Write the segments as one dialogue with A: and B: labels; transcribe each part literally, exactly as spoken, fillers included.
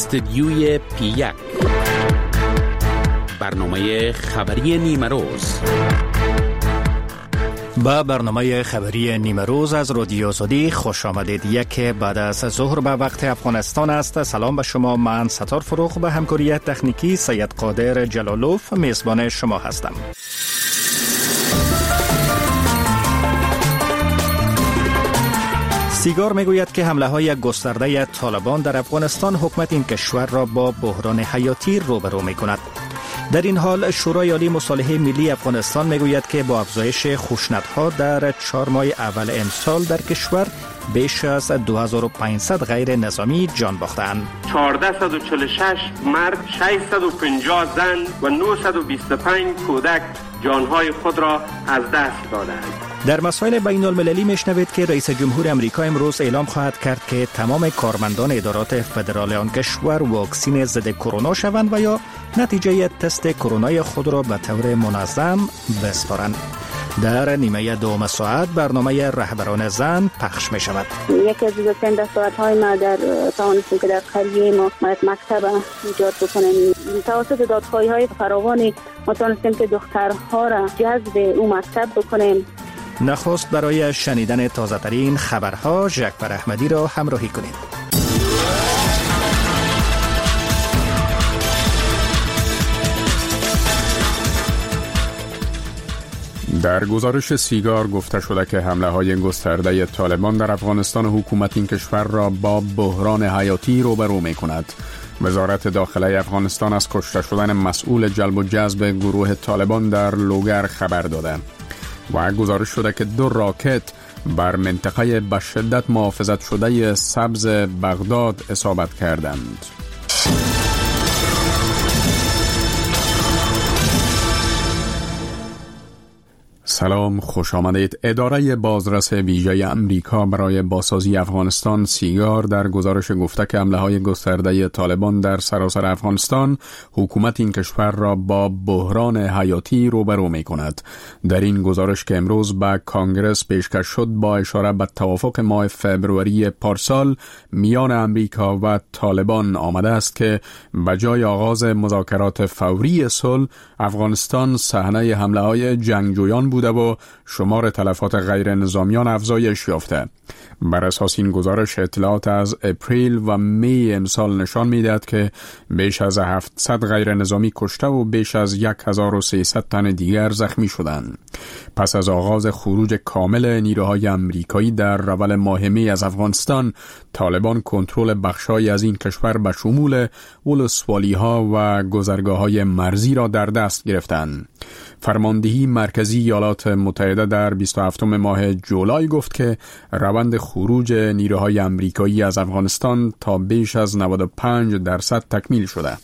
A: استدیوی پی یک، برنامه خبری نیمه روز.
B: با برنامه خبری نیمه روز از رادیو آزادی خوش آمدید. یک بعد از ظهر به وقت افغانستان است. سلام به شما. من ستار فروغ به همکاری تکنیکی سید قادر جلالوف میزبان شما هستم. سیگار میگوید که حمله های گسترده طالبان در افغانستان حکومت این کشور را با بحران حیاتی روبرو می کند. در این حال شورای عالی مصالحه ملی افغانستان میگوید که با افزایش خشونت‌ها در چهار ماه اول امسال در کشور بیش از دو هزار و پانصد غیر نظامی جان باختند.
C: چهارصد و چهل و شش مرد، ششصد و پنجاه زن و نهصد و بیست و پنج کودک جانهای خود را از دست دادند.
B: در مسائل بین المللی میشنوید که رئیس جمهور امریکا امروز اعلام خواهد کرد که تمام کارمندان ادارات فدرال آن کشور واکسین ضد کرونا شوند و یا نتیجه تست کرونای خود را به طور منظم بسپارند. در نیمه دوم ساعت برنامه رهبران زن پخش می شود.
D: یکی از بزرگترین دستاوردهای ما در توانستیم که در قریه ما مکتب ایجاد بکنیم. توسط دادخواهی های فراوانی ما توانستیم که دخترها را جذب او مکتب بکنیم.
B: نخست برای شنیدن تازه ترین خبرها جعفر احمدی را همراهی کنید.
E: در گزارش سیگار گفته شده که حمله های گسترده طالبان در افغانستان حکومت این کشور را با بحران حیاتی روبرو می کند. وزارت داخله افغانستان از کشته شدن مسئول جلب و جذب گروه طالبان در لوگر خبر داده و گزارش شده که دو راکت بر منطقه به شدت محافظت شده سبز بغداد اصابت کردند. سلام، خوش آمدید. اداره بازرس ویژه امریکا برای بازسازی افغانستان سیگار در گزارش گفته که حمله های گسترده طالبان در سراسر افغانستان حکومت این کشور را با بحران حیاتی روبرو می کند. در این گزارش که امروز به کانگرس پیشکش شد با اشاره به توافق ماه فوریه پارسال میان امریکا و طالبان آمده است که بجای آغاز مذاکرات فوری صلح افغانستان صحنه حمله های جنگجویان بوده و شمار تلفات غیر نظامیان افزایش یافته. بر اساس این گزارش اطلاعات از اپریل و می امسال نشان می‌دهد که بیش از هفتصد غیر نظامی کشته و بیش از هزار و سیصد تن دیگر زخمی شدند. پس از آغاز خروج کامل نیروهای امریکایی در اول ماه می از افغانستان، طالبان کنترل بخش‌هایی از این کشور به شمول ولسوالی‌ها و گذرگاه‌های مرزی را در دست گرفتند. فرماندهی مرکزی ایالات متحده در بیست و هفتم ماه جولای گفت که روند خروج نیروهای امریکایی از افغانستان تا بیش از نود و پنج درصد تکمیل شده.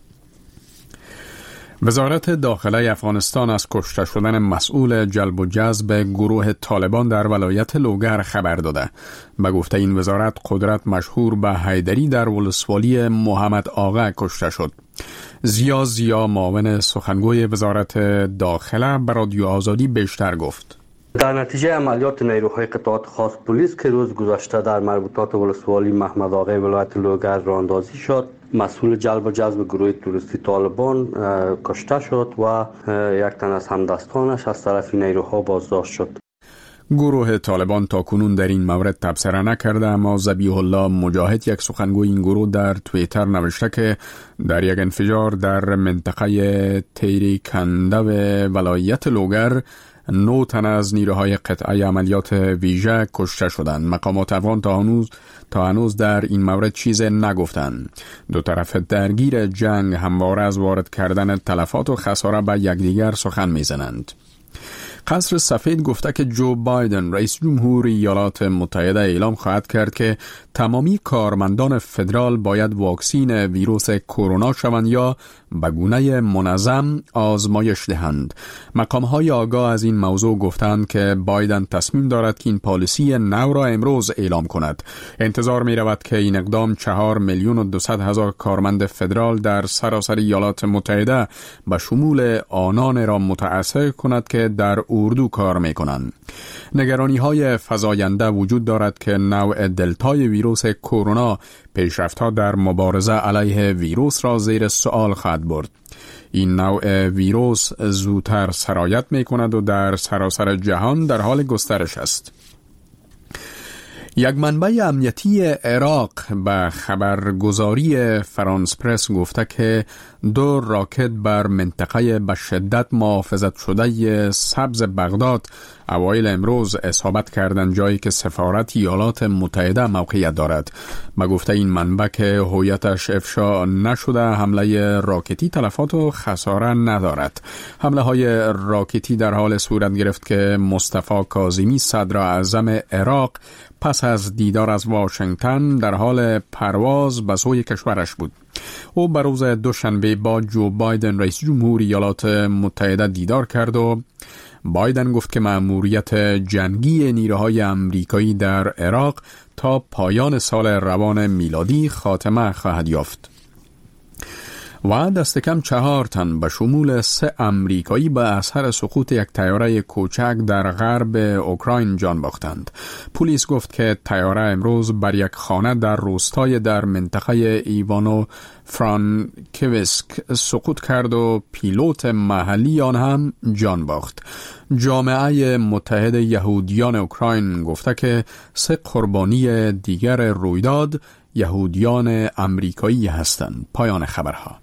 E: وزارت داخله افغانستان از کشته شدن مسئول جلب و جذب گروه طالبان در ولایت لوگر خبر داده. به گفته این وزارت قدرت مشهور به حیدری در ولسوالی محمد آقا کشته شد. زیا زیا معاون سخنگوی وزارت داخله به رادیو آزادی بیشتر گفت.
F: در نتیجه عملیات نیروهای قطعات خاص پلیس که روز گذشته در مربوطات ولسوالی محمد آقا ولایت لوگر راهاندازی شد، مسئول جلب و جذب گروه توریستی طالبان کشته شد و یک تن از همدستانش از طرف نیروها بازداشت شد.
E: گروه طالبان تا کنون در این مورد تبصره نکرده، اما ذبیح الله مجاهد یک سخنگوی این گروه در توییتر نوشته که در یک انفجار در منطقه تیری کنده و ولایت لوگر نو تن از نیروهای قطعه عملیات ویژه کشته شدند. مقامات افغان تا هنوز تا هنوز در این مورد چیز نگفتند. دو طرف درگیر جنگ همواره از وارد کردن تلفات و خساره به یکدیگر سخن میزنند. قصر سفید گفته که جو بایدن رئیس جمهور ایالات متحده اعلام خواهد کرد که تمامی کارمندان فدرال باید واکسین ویروس کرونا شوند یا به گونه منظم آزمایش دهند. مقام‌های آگاه از این موضوع گفتند که بایدن تصمیم دارد که این پالیسی نو را امروز اعلام کند. انتظار می رود که این اقدام چهار میلیون و دویست هزار کارمند فدرال در سراسر ایالات متحده به شمول آنان را متأثر کند که در اردو کار می کنند. نگرانی های فزاینده وجود دارد که نوع دلتای ویروس کرونا پیشرفت‌ها در مبارزه علیه ویروس را زیر سوال خواهد برد. این نوع ویروس زودتر سرایت می کند و در سراسر جهان در حال گسترش است. یک منبع امنیتی عراق به خبرگزاری فرانس پرس گفته که دو راکت بر منطقه به شدت محافظت شده سبز بغداد اوایل امروز اصابت کردند، جایی که سفارت ایالات متحده موقعیت دارد. به گفته این منبع که هویتش افشا نشده، حمله راکتی تلفات و خساره ندارد. حمله های راکتی در حال صورت گرفت که مصطفی کاظمی صدر اعظم عراق پس از دیدار از واشنگتن در حال پرواز به سوی کشورش بود. او به روز دوشنبه با جو بایدن رئیس جمهور ایالات متحده دیدار کرد و بایدن گفت که مأموریت جنگی نیروهای امریکایی در عراق تا پایان سال روان میلادی خاتمه خواهد یافت. و دست کم چهار تن به شمول سه امریکایی به اثر سقوط یک طیاره کوچک در غرب اوکراین جان باختند. پلیس گفت که طیاره امروز بر یک خانه در روستای در منطقه ایوانو فرانکویسک سقوط کرد و پیلوت محلی آن هم جان باخت. جامعه متحد یهودیان اوکراین گفته که سه قربانی دیگر رویداد یهودیان امریکایی هستند. پایان خبرها.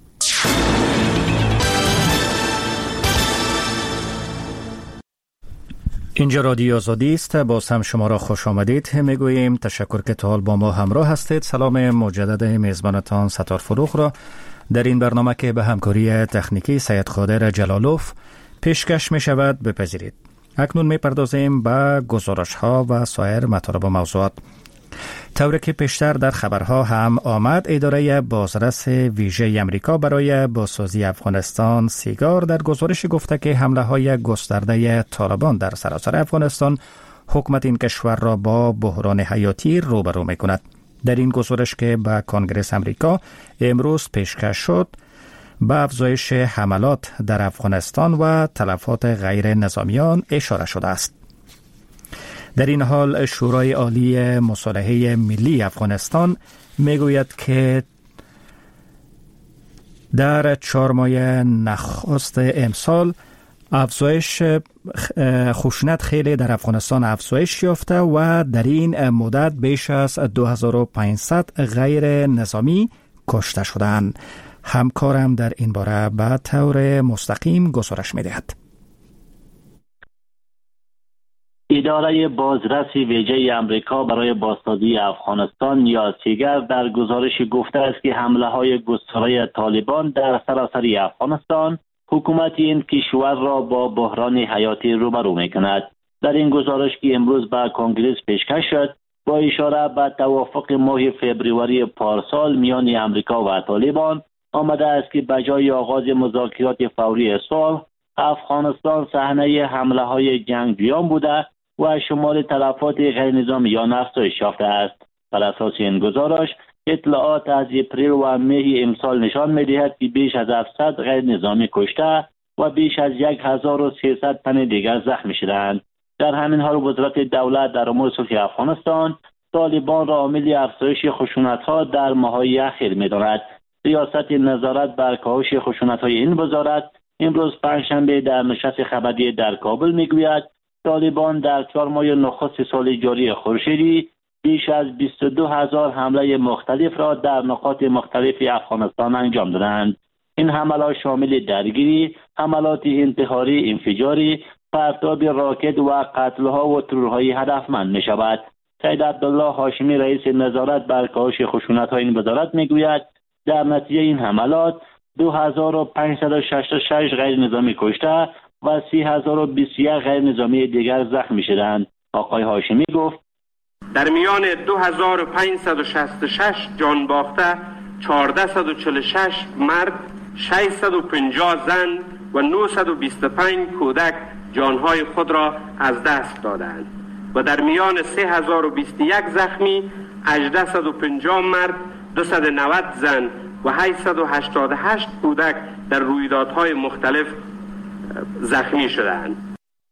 B: اینجا رادیو آزادی است. باز هم شما را خوش آمدید میگوییم. تشکر که تا حال با ما همراه هستید. سلام مجدد میزبانتان ستار فروغ را در این برنامه که به همکاری تکنیکی سید خادر جلالوف پیشکش می شود بپذیرید. اکنون می پردازیم به گزارش ها و سایر مطالب و موضوعات. طوری که پیشتر در خبرها هم آمد، اداره بازرس ویژه امریکا برای بازسازی افغانستان سیگار در گزارش گفته که حمله های گسترده طالبان در سراسر افغانستان حکومت این کشور را با بحران حیاتی روبرو می کند. در این گزارش که به کنگره امریکا امروز پیشکش شد، به افزایش حملات در افغانستان و تلفات غیر نظامیان اشاره شده است. در این حال شورای عالی مصالحه ملی افغانستان میگوید که در چهار ماه نخست امسال افزایش خشونت خیلی در افغانستان افزایش یافته و در این مدت بیش از دو هزار و پانصد غیر نظامی کشته شدند. همکارم در این باره به طور مستقیم گزارش می‌دهد.
G: اداره بازرسی ویژه امریکا برای بازسازی افغانستان یا سیگر در گزارش گفته است که حمله های گسترده طالبان در سراسر افغانستان حکومت این کشور را با بحران حیاتی روبرو می‌کند. در این گزارش که امروز به کنگره پیشکش شد، با اشاره به توافق ماه فوریه پارسال میان امریکا و طالبان آمده است که بجای آغاز مذاکرات فوری صلح، افغانستان صحنه حمله های جنگجویان بوده و شمار تلفات غیر نظامیان افزایش یافته است. بر اساس این گزارش، اطلاعات از اپریل و می امسال نشان می‌دهد که بیش از هفتصد غیر نظامی کشته و بیش از هزار و سیصد تن دیگر زخمی شدند. در همین حال وزارت دولت در امور صلح افغانستان طالبان را عامل افزایش خشونت‌ها در ماه‌های اخیر می‌داند. ریاست نظارت بر کاهش خشونت‌های این وزارت امروز پنجشنبه در نشست خبری در کابل می‌گوید طالبان در چهار ماه نخست سال جاری خورشیدی بیش از بیست و دو هزار حمله مختلف را در نقاط مختلف افغانستان انجام دادند. این حملات شامل درگیری، حملات انتحاری، انفجاری، پرتاب راکت و قتل‌ها و ترورهای هدفمند می‌شود. سید عبدالله هاشمی رئیس نظارت بر کاهش خشونت‌ها این وزارت می‌گوید در نتیجه این حملات دو هزار و پانصد و شصت و شش غیر نظامی کشته و سه هزار و بیست و یک غیر نظامی دیگر زخمی شدند. آقای هاشمی گفت
C: در میان دو هزار و پانصد و شصت و شش جان باخته، چهارصد و چهل و شش مرد، ششصد و پنجاه زن و نهصد و بیست و پنج کودک جانهای خود را از دست دادند و در میان سه هزار و بیست و یک زخمی، هجده و پنجاه مرد، دویست و نود زن و هشتصد و هشتاد و هشت کودک در رویدادهای مختلف زخمی شدند.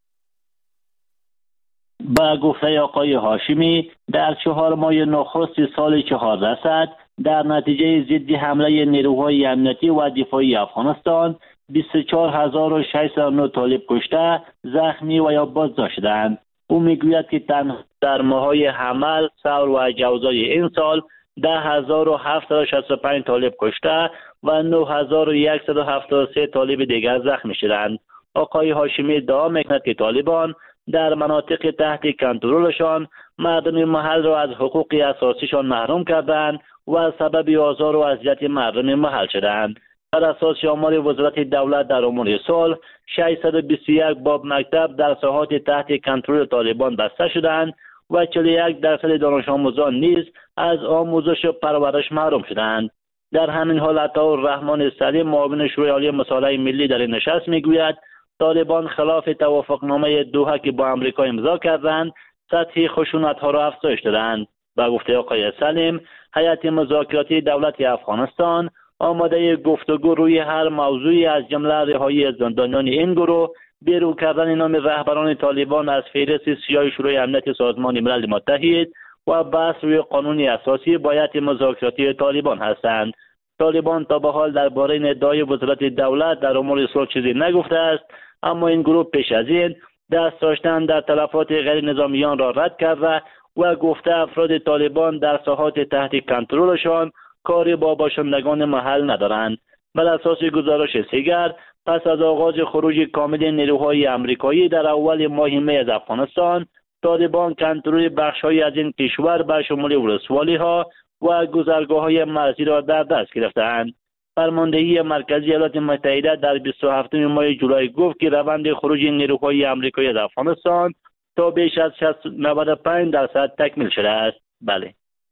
G: با گفته آقای هاشمی در چهار ماه نخست سال چهار رسد در نتیجه ضد حمله نیروهای امنیتی و دفاعی افغانستان بیست و چهار هزار و ششصد و نه طالب کشته، زخمی و یا بازداشت شدند. او میگوید که تنها در ماه‌های حمل، ثور و جوزای این سال ده هزار و هفتصد و شصت و پنج طالب کشته و نه هزار و صد و هفتاد و سه طالب دیگر زخمی شدند. آقای هاشمی ادعا میکند که طالبان در مناطق تحت کنترلشان مردم محل را از حقوق اساسیشان محروم کردند و سبب آزار و اذیت مردم محل شدند. بر اساس آمار وزارت دولت در امور صلح، ششصد و بیست و یک باب مکتب در ساحات تحت کنترل طالبان بسته شدند و چهل و یک درصد دانش آموزان نیز از آموزش و پرورش محروم شدند. در همین حال عطاالرحمن سلیم، معاون شورای عالی مصالحه ملی در این نشست میگوید طالبان خلاف توافقنامه دوحه که با آمریکا امضا کردند، سطح خشونت‌ها را افزایش دادند. با گفته آقای سلیم، هیئت مذاکراتی دولت افغانستان آماده گفتگو روی هر موضوعی از جمله رهایی زندانیان این گروه، بیرون کردن نام رهبران طالبان از فهرست سیاه شورای امنیت سازمان ملل متحد و بحث روی قانون اساسی با هیئت مذاکراتی طالبان هستند. طالبان تا به حال درباره ادعای وزارت دولت در امور صلح چیزی نگفته است، اما این گروه پیش از این دست داشتن در تلفات غیر نظامیان را رد کرده و گفته افراد طالبان در ساحات تحت کنترلشان کاری با باشندگان محل ندارند. بر اساس گزارش سیگر، پس از آغاز خروج کامل نیروهای آمریکایی در اول ماه می از افغانستان، طالبان کنترل بخش‌هایی از این کشور به شمول ولسوالی‌ها و گذرگاه‌های مرزی را در دست گرفتند. فرماندهی مرکزی ایالات متحده در بیست و هفتم ماه جولای گفت که روند خروج نیروهای آمریکایی از افغانستان تا بیش از نود و پنج درصد تکمیل شده است. بله.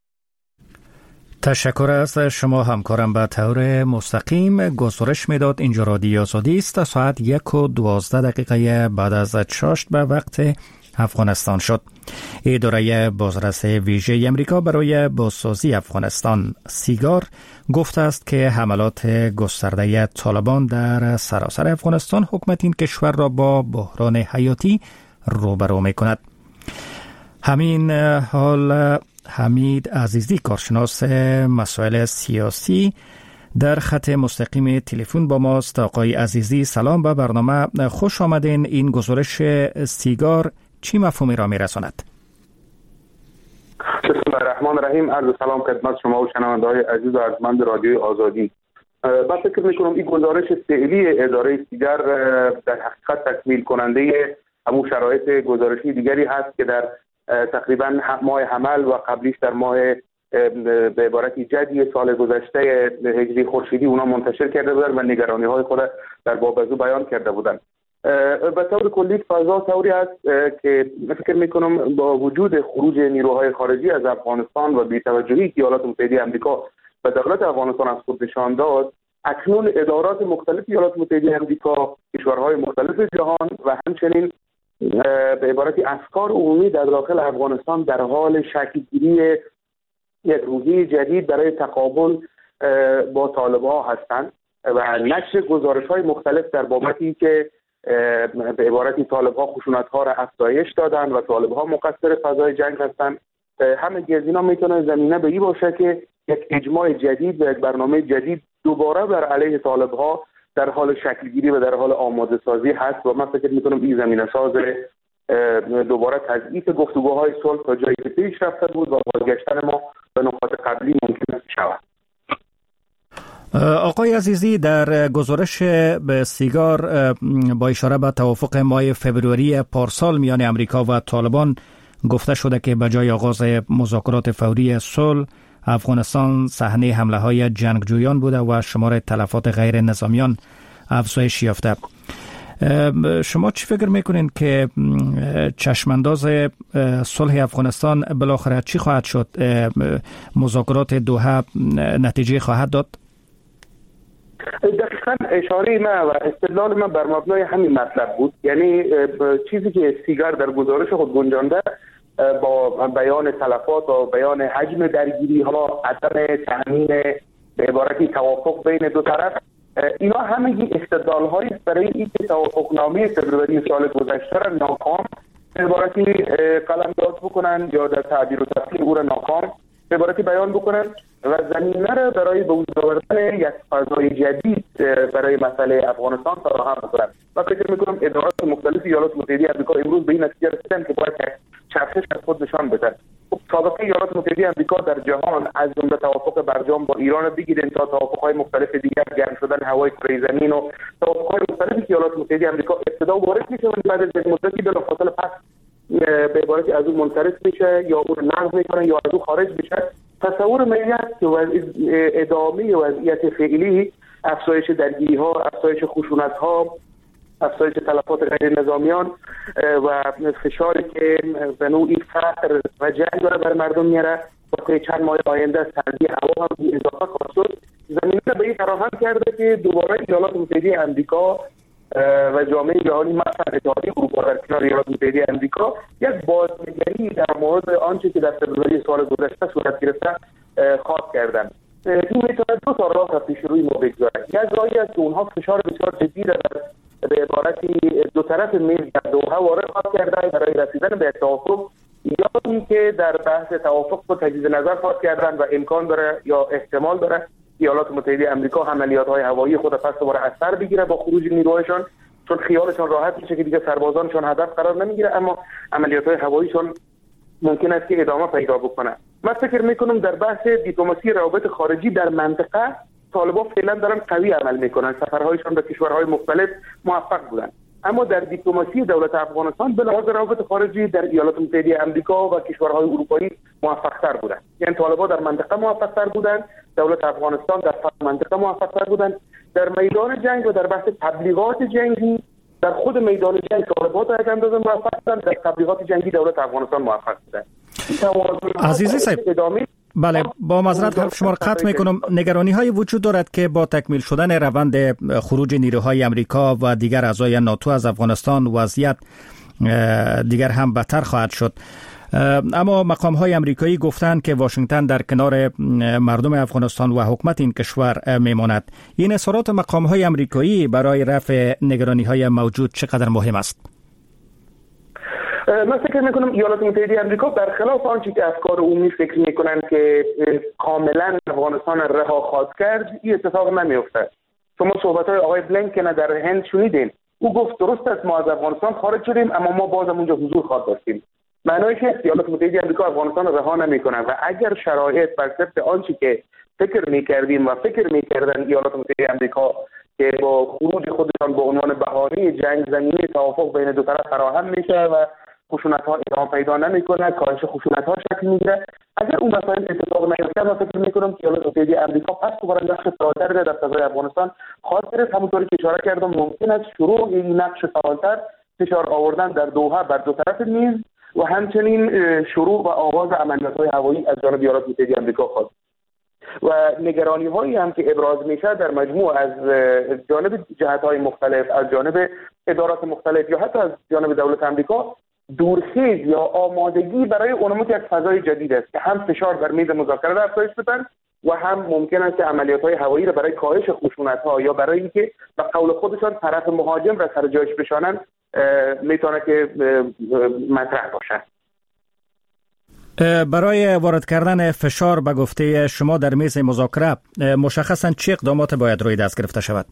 B: تشکر از شما همکارم. به طور مستقیم گزارش میداد اینجا رادیو آزادی است. ساعت یک و دوازده دقیقه بعد از چاشت به وقت افغانستان شد. اداره بازرس ویژه امریکا برای بازسازی افغانستان سیگار گفته است که حملات گسترده طالبان در سراسر افغانستان حکومت این کشور را با بحران حیاتی روبرو می کند. همین حال حمید عزیزی، کارشناس مسائل سیاسی، در خط مستقیم تلفن با ماست. آقای عزیزی سلام، به برنامه خوش آمدین. این گزارش سیگار چی مفهومی را می رساند؟
H: بسم الله الرحمن الرحیم. عرض سلام خدمت شما و شنونده های عزیز و ارجمند رادیوی آزادی. من فکر میکنم این گزارش فعلی اداره سیگار در حقیقت تکمیل کننده همون شرایط گزارشی دیگری هست که در تقریبا ماه حمل و قبلیش در ماه به عبارتی جدی سال گذشته هجری خورشیدی اونا منتشر کرده بودن و نگرانی های خود در باب از او بیان کرده بودن. به طور کلی فضا طوری است که فکر میکنم با وجود خروج نیروهای خارجی از افغانستان و بی‌توجهی که ایالات متحده آمریکا به دولت افغانستان از خود نشان داد، اکنون ادارات مختلف ایالات متحده آمریکا، کشورهای مختلف جهان و همچنین به عبارتی افکار عمومی در داخل افغانستان در حال شکل‌گیری یک روحیه جدید برای تقابل با طالب‌ها هستند و نشر گزارش‌های مختلف در بابتی که به عبارتی طالب‌ها خشونت‌ها را افزایش دادند و طالب‌ها مقصر فضای جنگ هستند. همه از اینا میتونه زمینه به این باشه که یک اجماع جدید و یک برنامه جدید دوباره بر علیه طالب‌ها در حال شکلگیری و در حال آماده سازی هست و من فکر میکنم این زمینه ساز دوباره تضعیف گفتگوهای صلح تا جایی که پیش رفته بود و بازگشتن ما به نقاط قبلی ممکن است شود.
B: آقای عزیزی، در گزارش به سیگار با اشاره به توافق ماه فوریه پارسال میان امریکا و طالبان گفته شده که به جای آغاز مذاکرات فوری صلح، افغانستان صحنه حمله های جنگجویان بوده و شمار تلفات غیر نظامیان افزایش یافته. شما چی فکر میکنین که چشمانداز صلح افغانستان بالاخره چی خواهد شد؟ مذاکرات دوحه نتیجه خواهد داد؟
H: دقیقاً اشاره من و استدلال من بر مبنای همین مطلب بود. یعنی چیزی که سیگار در گزارش خود گنجانده با بیان تلفات و بیان حجم درگیری ها، عدم تامین به عبارتی توافق بین دو طرف، اینا همگی استدلال هایی برای اینکه توافقنامه فبروری سال گذشته را ناکام به عبارتی قلمداد بکنن یا در تعبیر و تفسیر او را ناکام به عبارتی بیان بکنن و زمینه را برای به وجود آوردن یک فضای جدید برای مسئله افغانستان فراهم بکنن. من فکر میکنم ادارات مختلف ایالات متحده آمریکا امروز به این نتیجه رسیدن که باید چرخش از خود نشان بدن. سابقه ایالات متحده آمریکا در جهان از جمله توافق برجام با ایران بگیریم تا توافق‌های مختلف دیگر، گرم شدن هوای کره زمین و توافق‌های مختلفی که ایالات متحده آمریکا ابتدا وارد میشه و بعد از مدتی بلافاصله پس به عبارتی از اون منصرف میشه یا اون لغو میکنه یا از اون خارج میشه. تصور میاد که ادامه وضعیت فعلی، افزایش درگیری ها، افزایش خشونت ها، افزایش تلفات غیر نظامیان و فشاری که به نوعی فقر و جنگ داره بر مردم میاره واسه چند ماه آینده سردی هوا هم اضافه خواهد شد، زمینه به این فراهم کرده که دوباره ایالات متحده آمریکا و جامعه جهانی مثلا اتحادیه اروپا در کنار ایالات متحده آمریکا یک بازنگری در مورد آنچه که در فبروری سال گذشته صورت گرفته خواهد کردند. این میتونه دو تا راه پیش روی ما بگذاره. یک راهی است که اونها فشار بسیار جدی را به عبارتی دو طرف میز در دوحه وارد خواهد کرده برای رسیدن به توافق، یا اینکه در بحث توافق با تجدید نظر خواهد کردن و امکان داره یا احتمال داره ایالات متحده آمریکا عملیات‌های هوایی خود پس دوباره از سر بگیره با خروج نیروهایشان، چون خیالشان راحت میشه که دیگه سربازانشان هدف قرار نمیگیره، اما عملیات‌های هواییشان ممکن است که ادامه پیدا بکنه. من فکر میکنم در بحث دیپلماسی روابط خارجی در منطقه طالبان فعلا دارن قوی عمل میکنن، سفرهایشان به کشورهای مختلف موفق بودن، اما در دیپلماسی دولت افغانستان به لحاظ روابط خارجی در ایالات متحده آمریکا و کشورهای اروپایی موفق‌تر بودن. یعنی طالبان در منطقه موفق‌تر بودن، دولت افغانستان در منطقه موفق‌تر بودن. در میدان جنگ و در بحث تبلیغات جنگی در خود میدان جنگ طالبان در اندازه موفق بودن، در تبلیغات جنگی دولت افغانستان موفق بودن.
B: عزیزی صاحب، بله، با معذرت حرف شما را قطع میکنم. نگرانی های وجود دارد که با تکمیل شدن روند خروج نیروهای امریکا و دیگر اعضای ناتو از افغانستان وضعیت دیگر هم بدتر خواهد شد. اما مقام های امریکایی گفتند که واشنگتن در کنار مردم افغانستان و حکومت این کشور میماند. این اظهارات مقام های امریکایی برای رفع نگرانی های موجود چقدر مهم است؟
H: من فکر میکنم ایالات متحده آمریکا برخلاف آنچه که افکار عمومی فکر میکنن که کاملا افغانستان رها خواهد کرد، این اتفاق نمیفته. شما صحبت های آقای بلینکن در هند شنیدین، او گفت درست است ما از افغانستان خارج شدیم اما ما بازم اونجا حضور خواهد داشتیم. معنیش است ایالات متحده آمریکا افغانستان رها نمیکنن و اگر شرایط بر ضد آنچه که فکر میکردیم و فکر میکردن ایالات متحده آمریکا که با خروج خودشان به عنوان بهانه جنگ زمینی توافق بین دو طرف فراهم میشه و خشونت‌ها ادامه پیدا نمی‌کنه، کاهش خشونت‌ها شکل می‌گیره، اگر اون مسائل اتفاق نیفته من فکر می‌کنم که ایالات متحده آمریکا پس دوباره نقش فعال‌تر در فضای افغانستان خواهد گرفت. همونطوری که اشاره کردم ممکن است شروع این نقش فعال‌تر فشار آوردن در دوحه بر دو طرف میز و همچنین شروع و آغاز عملیات‌های هوایی از جانب ایالات متحده آمریکا خواهد و نگرانی هایی هم که ابراز میشه در مجموع از جانب جهت‌های مختلف، از جانب ادارات مختلف یا حتی از جانب دولت آمریکا، دورخیز یا آمادگی برای اونموت یک فضای جدید است که هم فشار بر میز مذاکره را افزایش بدن و هم ممکن است که عملیات‌های هوایی را برای کاهش خشونت‌ها یا برای اینکه به قول خودشان طرف مهاجم را سر جایش بشانند میتونه که مطرح باشه.
B: برای وارد کردن فشار به گفته شما در میز مذاکره مشخصاً چه اقدامات باید روی دست گرفته شود؟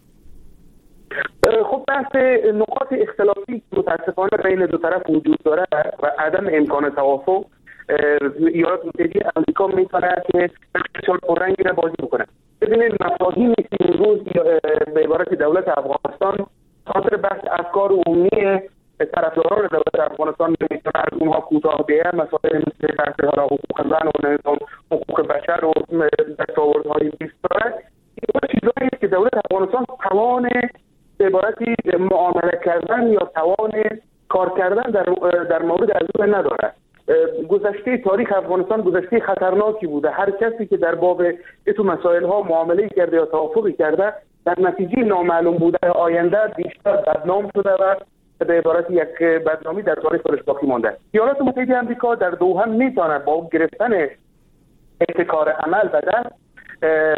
H: خب بحث نقاط اختلافی متاسفانه بین دو طرف وجود داره و عدم امکان توافق ایالات متحده آمریکا میتونه که بسیار پررنگی را بازی بکنه. ببینید مفاهیمی که امروز به عبارت دولت افغانستان خاطر بحث افکار عمومی طرفداران دولت افغانستان میتونه از اونها کوتاه بیه، مسائل مثل بحث حقوق زن و حقوق بشر و دستاوردهای بیست داره. این چیزایی که دولت افغانستان توان به عبارتی معامله کردن یا توان کار کردن در در مورد از اون نداره. گذشته تاریخ افغانستان گذشته خطرناکی بوده. هر کسی که در باب ایتو مسائل ها معامله کرده یا توافقی کرده در نتیجه نامعلوم بوده آینده بیشتر بدنام شده و به عبارت یک بدنامی در تاریخ خودش باقی مانده. ایالات متحده آمریکا در دوحه میتونه با گرفتن ابتکار عمل به دست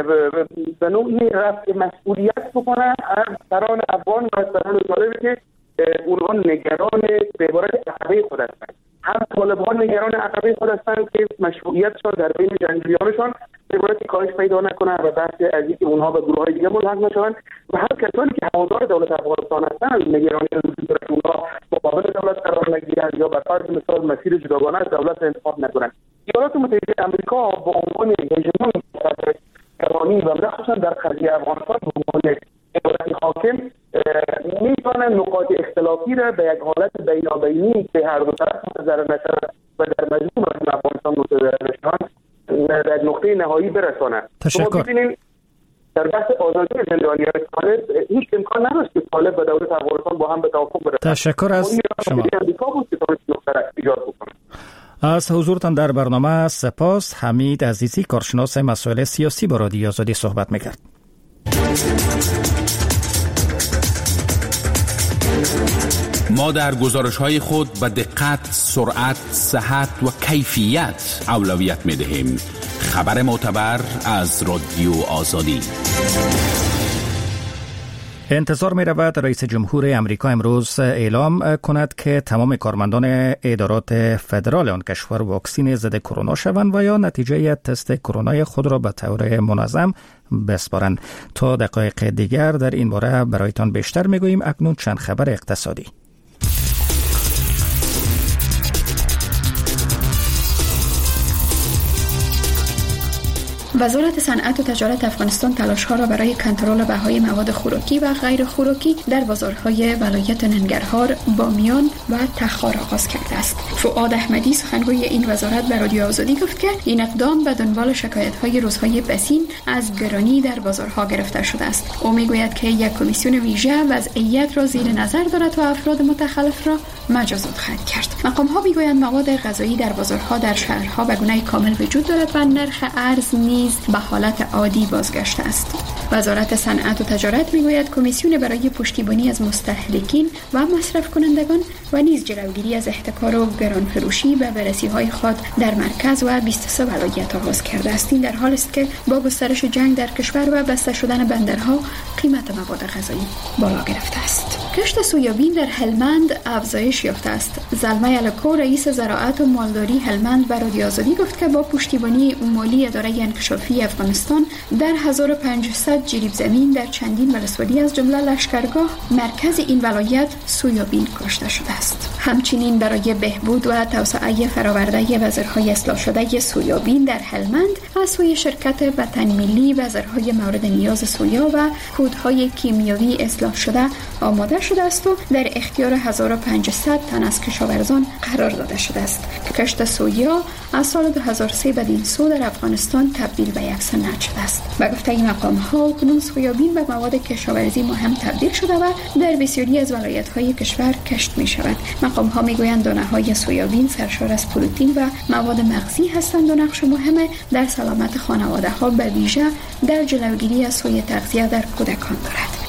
H: به نوعی رفع مسئولیت بکنه از سران افغان و از سران طالبی که اونها نگران به عبارت عقبه خود هستند. هم طالبان نگران عقبه خود هستند که مشروعیتشان در بین جنگجویانشان به عبارت کاهش پیدا نکنه و بحث از اینکه اونها به گروه‌های دیگه ملحق نشوند و هر کسانی که هوادار دولت افغانستان هستند نگرانی وجود داره که اونها مقابل دولت قرار نگیرند یا به فرض مثال مسیر جداگانه از دولت انتخاب نکنند. ایالات متحده آمریکا با عنوان هژمون ایرانی و خصوصا در قضیه افغانستان به عنوان دولت حاکم میتونن نقاط اختلافی را به یک حالت بینابینی که هر دو طرف متضرر نشوند و در مجموع مردم افغانستان متضرر نشوند در نقطه نهایی برسانند.
B: تشکر.
H: در بحث آزادی زندانیان طالب هیچ امکان نداشت که طالب و دولت افغانستان با هم به توافق برسند.
B: تشکر از شما. از حضورتان در برنامه سپاس. حمید عزیزی، کارشناس مسائل سیاسی، با رادیو آزادی صحبت میکرد.
A: ما در گزارش‌های خود به دقت، سرعت، صحت و کیفیت اولویت می‌دهیم. خبر معتبر از رادیو آزادی.
B: انتظار می رود رئیس جمهور امریکا امروز اعلام کند که تمام کارمندان ادارات فدرال آن کشور واکسین ضد کرونا شوند و یا نتیجه تست کرونا خود را به طور منظم بسپارند. تا دقایق دیگر در این باره برایتان بیشتر می گوییم. اکنون چند خبر اقتصادی.
I: وزارت صنعت و تجارت افغانستان تلاش‌ها را برای کنترل بهای مواد خوراکی و غیر خوراکی در بازارهای ولایت ننگرهار، بامیان و تخار آغاز کرده است. فؤاد احمدی، سخنگوی این وزارت، به رادیو آزادی گفت که این اقدام به دنبال شکایت‌های روزهای بسیج از گرانی در بازارها گرفته شده است. او می‌گوید که یک کمیسیون ویژه وضعیت را زیر نظر دارد و افراد متخلف را مجازات خواهد کرد. مقام‌ها می‌گویند مواد غذایی در بازارها در شهرها به گونه کامل وجود دارد و نرخ ارز نیز به حالت عادی بازگشته است. وزارت صنعت و تجارت میگوید کمیسیون برای پشتیبانی از مستهلکین و مصرف کنندگان و نیز جلوگیری از احتکار و گرانفروشی به بررسی‌های خود در مرکز و بیست و سه ولایت آغاز کرده است. این در حالی است که با گسترش جنگ در کشور و بسته شدن بندرها قیمت مواد غذایی بالا گرفته است. کشت سویابین در هلمند افزایش یافته است. زلمه الکو، رئیس زراعت و مالداری هلمند، به رادیو آزادی گفت که با پشتیبانی مالی اداره انکشافی افغانستان در هزار و پانصد جریب زمین در چندین ولسوالی از جمله لشکرگاه مرکز این ولایت سویابین کاشته شده است. همچنین برای بهبود و توسعه فراورده بذرهای اصلاح شده سویابین در هلمند از سوی شرکت وطن ملی بذرهای مورد نیاز سویا و کودهای کیمیاوی اصلاح شده آماده شده است و در اختیار هزار و پانصد تن از کشاورزان قرار داده شده است. کشت سویا از سال دو هزار و سه بدین سو در افغانستان تبدیل به یک صنعت شده است. به گفته این مقام‌ها کنون سویابین به مواد کشاورزی مهم تبدیل شده و در بسیاری از ولایت‌های کشور کشت می‌شود. مقام‌ها می‌گویند دانه‌های سویابین سرشار از پروتئین و مواد مغزی هستند و نقش مهم در سلامت خانواده‌ها به ویژه در جلوگیری از سوء تغذیه در کودکان دارد.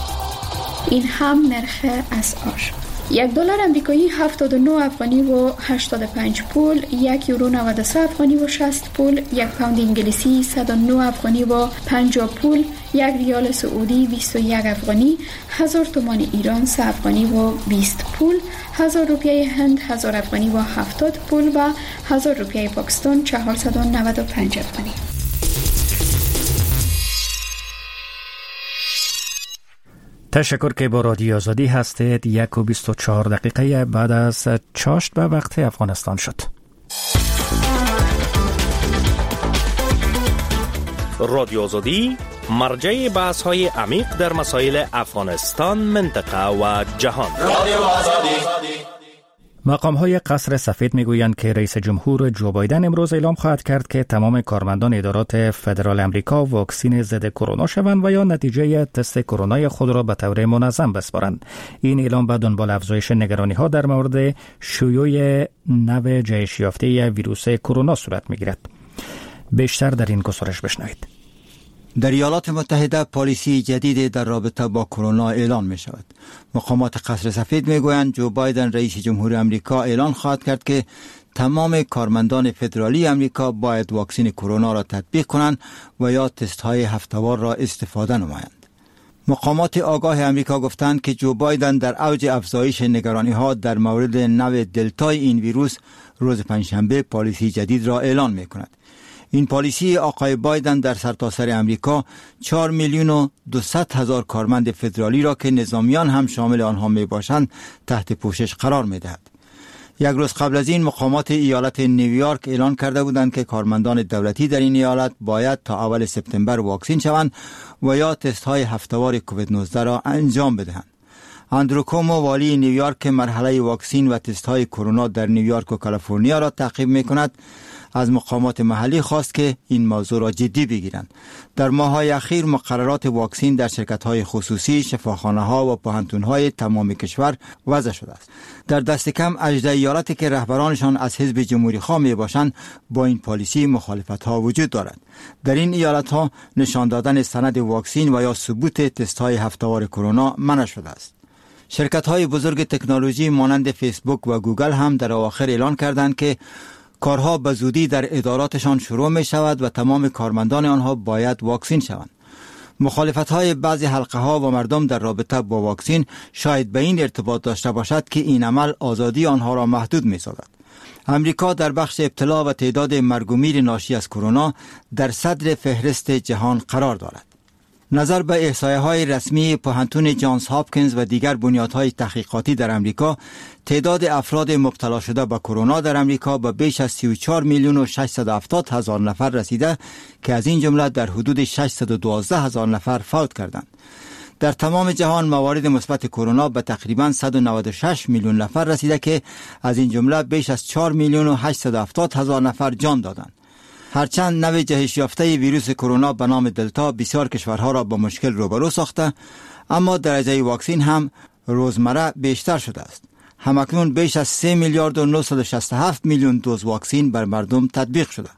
I: این هم نرخ اسعار. یک دلار امریکایی هفتاد و نه افغانی و هشتاد و پنج پول، یک یورو نود و سه افغانی و شصت پول، یک پوند انگلیسی صد و نه افغانی و پنجاه پول، یک ریال سعودی بیست و یک افغانی، هزار تومان ایران سه افغانی و بیست پول، هزار روپیه هند هزار افغانی و هفتاد پول و هزار روپیه پاکستان چهارصد و نود و پنج افغانی.
B: تشکر که با رادیو آزادی هستید. یک و بیست و چهار دقیقه بعد از چاشت به وقت افغانستان شد.
J: رادیو آزادی مرجع بحث های عمیق در مسائل افغانستان، منطقه و جهان. رادیو آزادی.
B: مقام های قصر سفید میگویند که رئیس جمهور جو بایدن امروز اعلام خواهد کرد که تمام کارمندان ادارات فدرال امریکا واکسین ضد کرونا شوند و یا نتیجه تست کرونا خود را به طور منظم بسپارند. این اعلام به دنبال افزایش نگرانی ها در مورد شیوع نو جهش یافته ویروس کرونا صورت میگیرد. بیشتر در این گزارش بشنوید.
K: در ایالات متحده پالیسی جدید در رابطه با کرونا اعلان می شود. مقامات قصر سفید می گویند جو بایدن رئیس جمهور امریکا اعلان خواهد کرد که تمام کارمندان فدرالی امریکا باید واکسن کرونا را تطبیق کنند و یا تست های هفته‌وار را استفاده نمایند. مقامات آگاه امریکا گفتند که جو بایدن در اوج افزایش نگرانی‌ها در مورد نوع دلتای این ویروس روز پنجشنبه پالیسی جدید را اعلان می‌کند. این پالیسی آقای بایدن در سرتاسر امریکا چهار میلیون و دویست هزار کارمند فدرالی را که نظامیان هم شامل آنها میباشند تحت پوشش قرار میدهد. یک روز قبل از این مقامات ایالت نیویورک اعلان کرده بودند که کارمندان دولتی در این ایالت باید تا اول سپتامبر واکسین شوند و یا تست های هفته‌وار کووید نوزده را انجام بدهند. اندرو کومو والی نیویورک که مرحله واکسین و تست های کرونا در نیویورک و کالیفرنیا را تعقیب می‌کند از مقامات محلی خواست که این موضوع را جدی بگیرند. در ماه‌های اخیر مقررات واکسین در شرکت‌های خصوصی، شفاخانه‌ها و پوهنتون‌های تمام کشور وضع شده است. در دست کم هجده ایالتی که رهبرانشان از حزب جمهوری‌خواه میباشند با این پالیسی مخالفت‌ها وجود دارد. در این ایالت‌ها نشان دادن سند واکسین و یا ثبوت تست‌های هفته‌وار کرونا منع شده است. شرکت‌های بزرگ تکنولوژی مانند فیسبوک و گوگل هم در اواخر اعلان کردند که کارها به زودی در اداراتشان شروع می شود و تمام کارمندان آنها باید واکسین شوند. مخالفت‌های بعضی حلقه‌ها و مردم در رابطه با واکسین شاید به این ارتباط داشته باشد که این عمل آزادی آنها را محدود می‌سازد. امریکا در بخش ابتلا و تعداد مرگ و میر ناشی از کرونا در صدر فهرست جهان قرار دارد. نظر به احصایه‌های رسمی پوهنتون جانز هاپکینز و دیگر بنیادهای تحقیقاتی در امریکا، تعداد افراد مبتلا شده به کرونا در امریکا به بیش از سی و چهار میلیون و ششصد و هفتاد هزار نفر رسیده که از این جمله در حدود ششصد و دوازده هزار نفر فوت کردند. در تمام جهان موارد مثبت کرونا به تقریباً صد و نود و شش میلیون نفر رسیده که از این جمله بیش از چهار میلیون و هشتصد و هفتاد هزار نفر جان دادند. هرچند نوع جهش یافته ویروس کرونا به نام دلتا بسیار کشورها را با مشکل روبرو ساخته، اما درجه واکسین هم روزمره بیشتر شده است. همکنون بیش از سه میلیارد و نهصد و شصت و هفت میلیون دوز واکسین بر مردم تطبیق شده.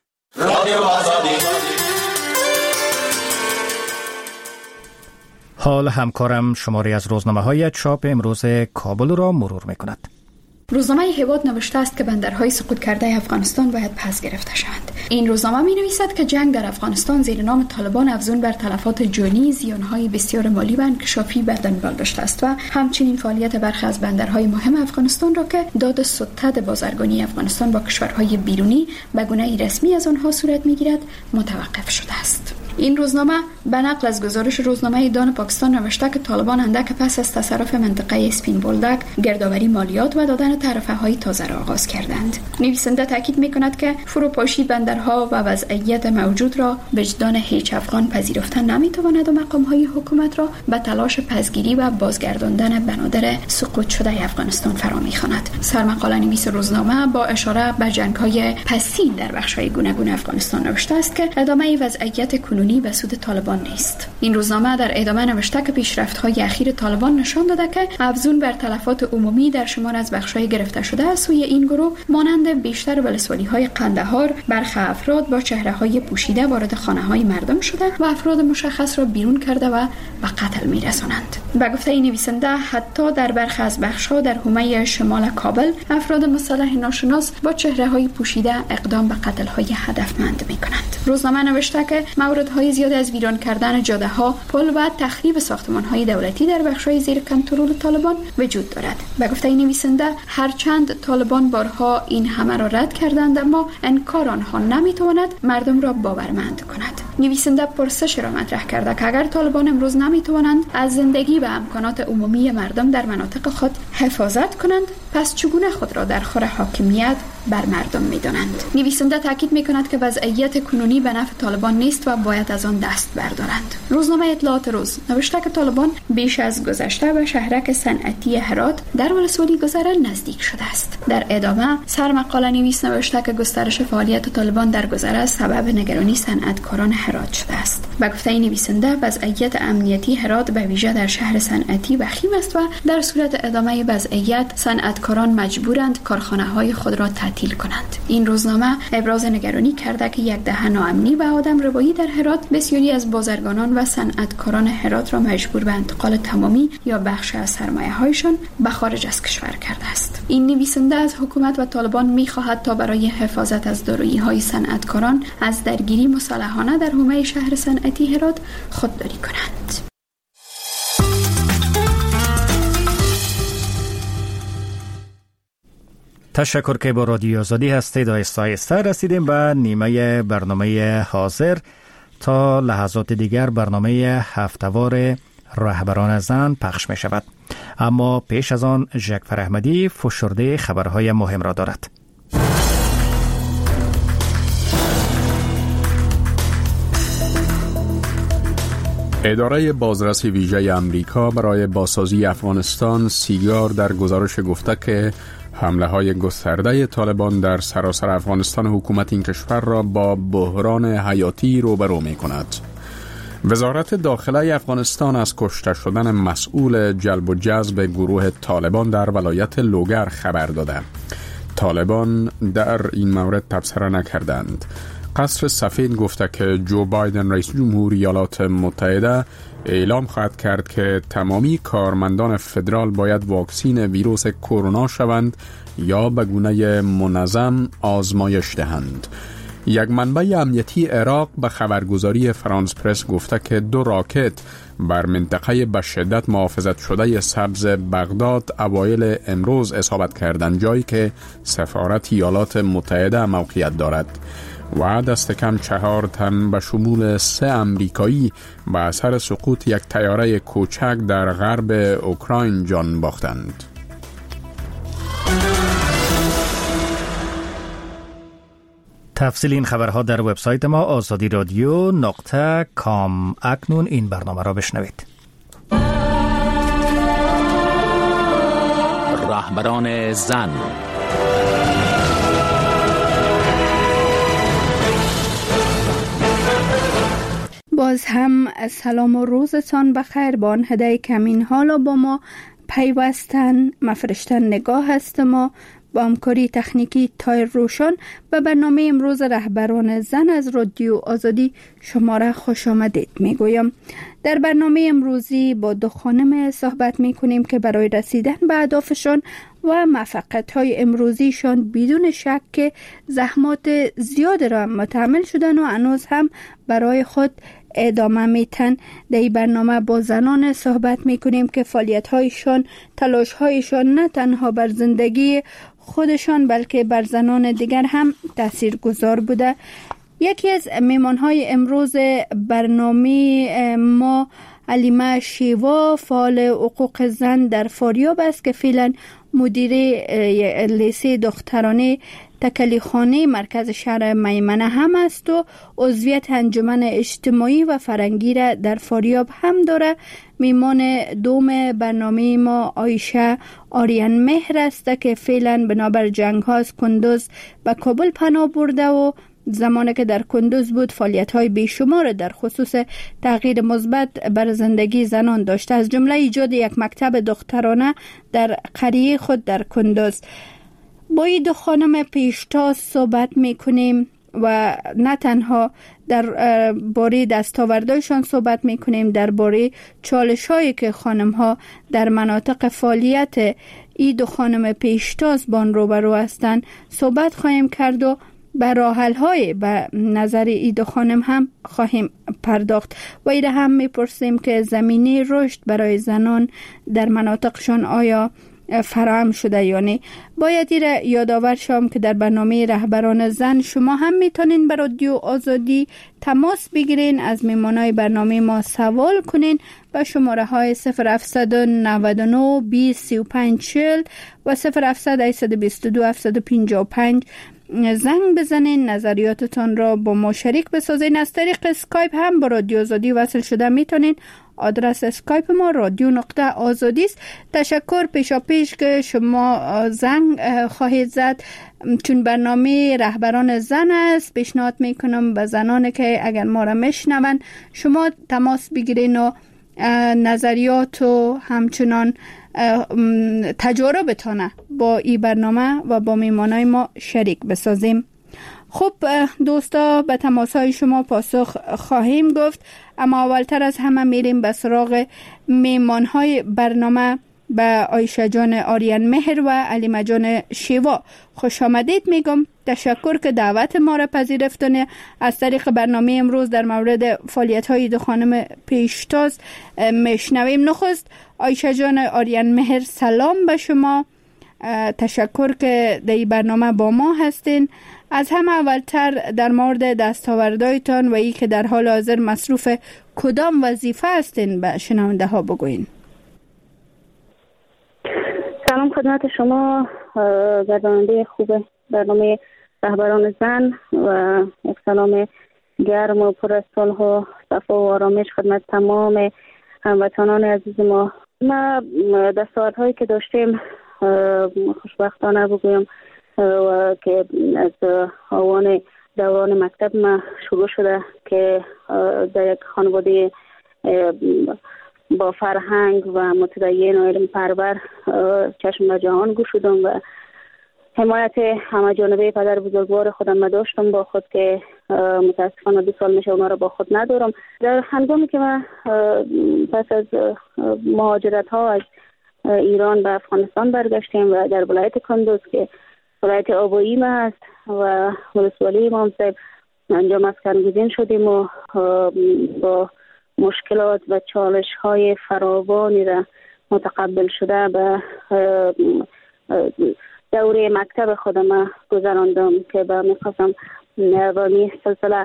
B: حال همکارم شماری از روزنامه‌های چاپ امروز کابل را مرور می‌کند.
I: روزنامه هیواد نوشته است که بندرهای سقوط کرده افغانستان باید پس گرفته شوند. این روزنامه می نویسد که جنگ در افغانستان زیر نام طالبان افزون بر تلفات جانی، زیانهای بسیار مالی و انکشافی به دنبال داشته است و همچنین فعالیت برخی از بندرهای مهم افغانستان را که داد ستد بازرگانی افغانستان با کشورهای بیرونی به گونه رسمی از آنها صورت می گیرد متوقف شده است. این روزنامه به نقل از گزارش روزنامه دان پاکستان نوشته که طالبان اندک پس از تصرف منطقه اسپین بولدک گردآوری مالیات و دادن تعرفه های تازه را آغاز کردند. نویسنده تاکید می‌کند که فروپاشی بندرها و وضعیت موجود را وجدان هیچ افغان پذیرفته نمی‌تواند و مقام‌های حکومت را به تلاش پسگیری و بازگرداندن بنادر سقوط شده افغانستان فرا می‌خواند. سرمقاله نویس روزنامه با اشاره به جنگ‌های پسین در بخش‌های گوناگون افغانستان نوشته است که ادامه وضعیت کنونی به سود طالبان نیست. این روزنامه در ادامه نوشته که پیشرفت‌های اخیر طالبان نشان داده که افزون بر تلفات عمومی در شمار از بخش‌های گرفته شده از سوی این گروه مانند بیشتر ولسوالی‌های قندهار برخی افراد با چهره‌های پوشیده وارد خانه‌های مردم شده و افراد مشخص را بیرون کرده و به قتل می‌رسانند. به گفته این نویسنده حتی در برخی از بخش‌ها در حومه شمال کابل افراد مسلح ناشناس با چهره‌های پوشیده اقدام به قتل‌های هدفمند می‌کنند. روزنامه نوشته که موردهای زیاد از ویران کردن جاده‌ها، پل و تخریب ساختمان‌های دولتی در بخش‌های زیر کنترل طالبان وجود دارد. به گفته این نویسنده هرچند طالبان بارها این همه را رد کردند اما انکار آنها نمی‌تواند مردم را باورمند کند. نویسنده پرسش را مطرح کرده که اگر طالبان امروز نمی‌توانند از زندگی و امکانات عمومی مردم در مناطق خود حفاظت کنند، پس چگونه خود را در خور حاکمیت بر مردم می‌دانند؟ نویسنده تاکید می‌کند که وضعیت کنونی به نفع طالبان نیست و باید از آن دست بردارند. روزنامه اطلاعات روز نوشته که طالبان بیش از گذشته به شهرک صنعتی هرات در ولسوالی گذره نزدیک شده است. در ادامه سرمقاله نویس نوشته که گسترش فعالیت طالبان در گذره سبب نگرانی صنعتکاران هرات شده است. به گفته این نویسنده وضعیت امنیتی هرات به ویژه در شهر صنعتی وخیم است و در صورت ادامه وضعیت صنعتکاران مجبورند کارخانه‌های خود را تعطیل کنند. این روزنامه ابراز نگرانی کرده که یک دهه ناامنی و آدمربایی در هرات بسیاری از بازرگانان و صنعتکاران هرات را مجبور به انتقال تمامی یا بخش از سرمایه‌هایشان به خارج از کشور کرده است. این نویسنده از حکومت و طالبان می‌خواهد تا برای حفاظت از دارایی‌های صنعتکاران از درگیری مسلحانه در حومه شهر صنعتی هرات خودداری کنند.
B: تشکر که با رادیو آزادی هستید. آهسته آهسته رسیدیم به نیمه برنامه حاضر. تا لحظات دیگر برنامه هفته‌وار رهبران زن پخش می شود. اما پیش از آن ژاک احمدی فشرده خبرهای مهم را دارد.
E: اداره بازرسی ویژه امریکا برای بازسازی افغانستان سیگار در گزارش گفته که حمله های گسترده طالبان در سراسر افغانستان حکومت این کشور را با بحران حیاتی روبرو می کند. وزارت داخله افغانستان از کشته شدن مسئول جلب و جذب گروه طالبان در ولایت لوگر خبر داده. طالبان در این مورد تبصره نکردند. قصر سفید گفته که جو بایدن رئیس جمهور ایالات متحده اعلام خواهد کرد که تمامی کارمندان فدرال باید واکسین ویروس کرونا شوند یا به گونه منظم آزمایش دهند. یک منبع امنیتی عراق به خبرگزاری فرانس پرس گفته که دو راکت بر منطقه به شدت محافظت شده سبز بغداد اوایل امروز اصابت کردند، جایی که سفارت ایالات متحده موقعیت دارد. و دست کم چهار تن به شمول سه امریکایی به اثر سقوط یک طیاره کوچک در غرب اوکراین جان باختند.
B: تفصیل این خبرها در وبسایت ما آزادی رادیو نقطه کام. اکنون این برنامه را بشنوید.
A: رهبران زن.
L: باز هم سلام و روزتان بخیر. با آن هدای کمین حالا با ما پیوستن مفرشتن نگاه هست. ما با همکاری تکنیکی تایر روشن به برنامه امروز رهبران زن از رادیو آزادی شما را خوش آمدید میگویم. در برنامه امروزی با دو خانم صحبت میکنیم که برای رسیدن به اهدافشان و موفقیت‌های امروزیشان بدون شک که زحمات زیاد را متحمل شدن و هنوز هم برای خود ادامه میتن. در این برنامه با زنان صحبت میکنیم که فعالیت‌هایشان، تلاش‌هایشان نه تنها بر زندگی خودشان بلکه بر زنان دیگر هم تاثیرگذار بوده. یکی از میمان‌های امروز برنامه ما علیمه شیوا، فعال حقوق زن در فاریاب است که فعلا مدیر لیسه دخترانه تکلیخانه مرکز شهر میمنه هم است و عضویت انجمن اجتماعی و فرهنگی را در فاریاب هم داره. میمان دوم برنامه ما عایشه آریان مهر است که فعلا بنابر جنگ ها از کندوز به کابل پناه برده و زمانی که در کندوز بود فعالیت‌های بیشمار در خصوص تغییر مثبت بر زندگی زنان داشته، از جمله ایجاد یک مکتب دخترانه در قریه خود در کندوز. با این دو خانم پیشتاز صحبت میکنیم و نه تنها در باره دستاوردهایشان صحبت میکنیم، در باره چالش‌هایی که خانم‌ها در مناطق فعالیت این دو خانم پیشتاز بان روبرو هستند صحبت خواهیم کرد و به راه حل‌های به نظر این دو خانم هم خواهیم پرداخت و ایده هم میپرسیم که زمینه رشد برای زنان در مناطقشان آیا فراهم شده یا نه. باید ایره یادآور شم که در برنامه رهبران زن شما هم میتونین به رادیو آزادی تماس بگیرین، از میمانای برنامه ما سوال کنین به شماره های صفر هفتصد و نود و نه بیست سی و پنج چهل و صفر هفتصد هشتصد و بیست و دو هفتصد و پنجاه و پنج زنگ بزنین، نظریاتتان را با ما شریک بسازین. از طریق اسکایپ هم با رادیو آزادی وصل شده میتونین. آدرس اسکایپ ما رادیو نقطه آزادی است. تشکر پیشا پیش که شما زنگ خواهید زد چون برنامه رهبران زن است. پیشنهاد میکنم به زنان که اگر ما را میشنون شما تماس بگیرین و نظریات و همچنان تجاربتان با این برنامه و با میمانای ما شریک بسازیم. خب دوستا به تماسهای شما پاسخ خواهیم گفت، اما اولتر از همه میریم به سراغ میمانهای برنامه. به عایشه جان آریان مهر و علیمه جان شیوا خوش آمدید میگم. تشکر که دعوت ما را پذیرفتن. از طریق برنامه امروز در مورد فعالیت های دو خانم پیشتاز میشنویم. نخست عایشه جان آریان مهر، سلام به شما. تشکر که در این برنامه با ما هستین. از همه اولتر در مورد دستاوردهایتان و ای که در حال حاضر مصروف کدام وظیفه هستین به شنونده ها بگوین.
D: سلام خدمت شما گرداننده خوب برنامه رهبران زن و یک سلام گرم و پر از صلح و صفا و آرامش خدمت تمام هموطنان عزیز ما. ما دستاوردهایی که داشتیم خوشبختانه بگویم و که از آوان دوران مکتب ما شروع شده که در یک خانواده با فرهنگ و متدین و علم پرور چشم به جهان گشودم و حمایت همه جانبه پدر بزرگوار خودم ما داشتم با خود که متاسفانه دو سال میشه اونا رو با خود ندارم. در هنگامی که من پس از مهاجرت ها از ایران به افغانستان برگشتیم و در ولایت کندوز که ولایت آبایی ما هست و ولسوالی امام صاحب انجا مسکن گزین شدیم و با مشکلات و چالش های فراوانی را متقبل شده به دوره مکتب خودم گذراندم که به میخواستم و می سلسله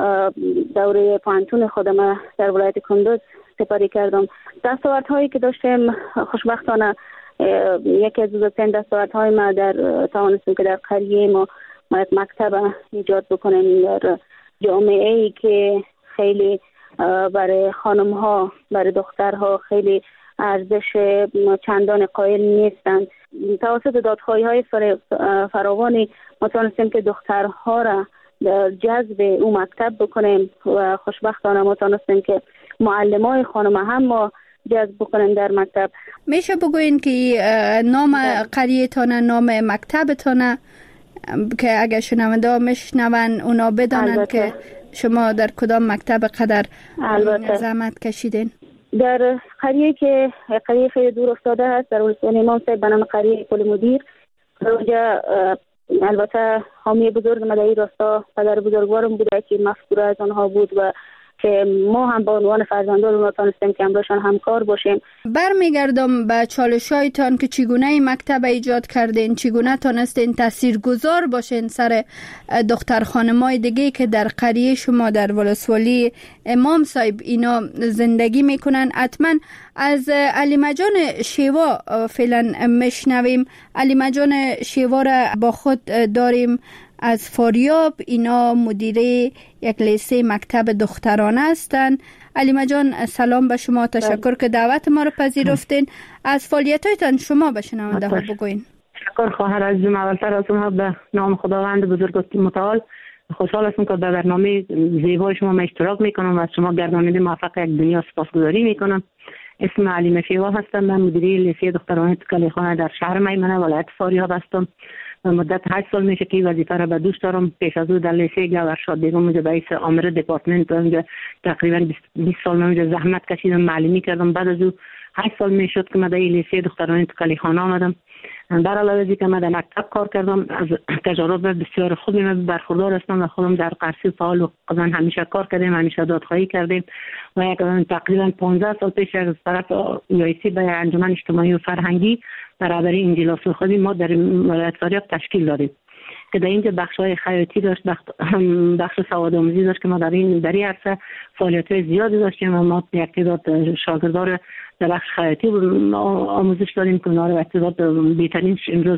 D: دوره پانتون خودم در ولایت کندوز سپاری کردم. دستاوردهایی که داشتیم خوشبختانه یکی از بزرگترین دستاوردهای ما در توانستیم که در قریه ما ما یک مکتب ایجاد بکنیم در جامعه ای که خیلی برای خانم ها برای دخترها خیلی ارزش چندان قائل نیستند. توسط دادخواهی های فراوانی ما توانستیم که دخترها را در جذب او مکتب بکنیم و خوشبختانه ما توانستیم که معلمای خانم هم ما جذب بکنیم در مکتب.
L: میشه بگوین که نام قریه‌تان، نام مکتبتان که اگر شنونده ها میشنون اونا بدانند البته. که شما در کدام مکتب قدر زحمت کشیدین؟
D: در قریه که قریه خیلی دور افتاده هست در ولسوالی امام صاحب به نام قریه پل مدیر. اونجا البته حامی بزرگ مدعی راستا پدر بزرگوارم بوده که مفکوره از آنها بود و که ما هم با عنوان فرزندان اونا تانستیم که همراهشان همکار باشیم.
L: برمیگردم به چالش‌هایتان که چگونه مکتب ایجاد کردین، چگونه تانستین تاثیرگذار باشین سر دختر خانمای دیگه که در قریه شما در ولسوالی امام صاحب اینا زندگی میکنن. حتما از علیمه جان شیوا فعلا میشنویم. علیمه جان شیوا را با خود داریم از فاریاب. اینا مدیره یک لیسه مکتب دخترانه هستند. علیمه جان سلام به شما، تشکر که دعوت ما رو پذیرفتین. از فعالیتایتان شما به شنونده ها بگوین.
M: شکر خواهر عزیزم. اولتر از اونها به نام خداوند بزرگ متعال خوشحال هستم که به برنامه زیبای شما ما اشتراک میکنم و از شما گرداننده موفق یک دنیا سپاسگزاری میکنم. اسم علیمه شیوا هستم. من مدیره لیسه دخترانه کلیخانه در شهر میمنه ولایت فاریاب هستم. مدت هشت سال میشه که وظیفه را به دوش دارم. پیش از او در لیسه گورشاد بیگم اونجا رئیس آمر دپارتمنت اونجا تقریبا بیست سال اونجا زحمت کشیدم، معلمی کردم. بعد از او هشت سال میشد که من در لیسه دخترانه کلیخانه آمدم. در علاوه از اینکه من در مکتب کار کردم، از تجارب بسیار خوبی من برخوردار هستم و خودم در قرسی فعال و قضا همیشه کار کردیم، همیشه دادخواهی کردیم و یک تقریبا پانزده سال پیش از طرف یویسی به انجمن اجتماعی و فرهنگی برابری انجیل خودی ما در ولایت فاریاب تشکیل دادیم که در اینجا بخش‌های خیاطی داشت، بخش سوادآموزی داشت که ما در این در این عرصه فعالیت‌های زیادی داشتیم و ما یک تعداد شاگردان در بخش خیاطی آموزش دادیم که اونا رو اعتقاد بهترین امروز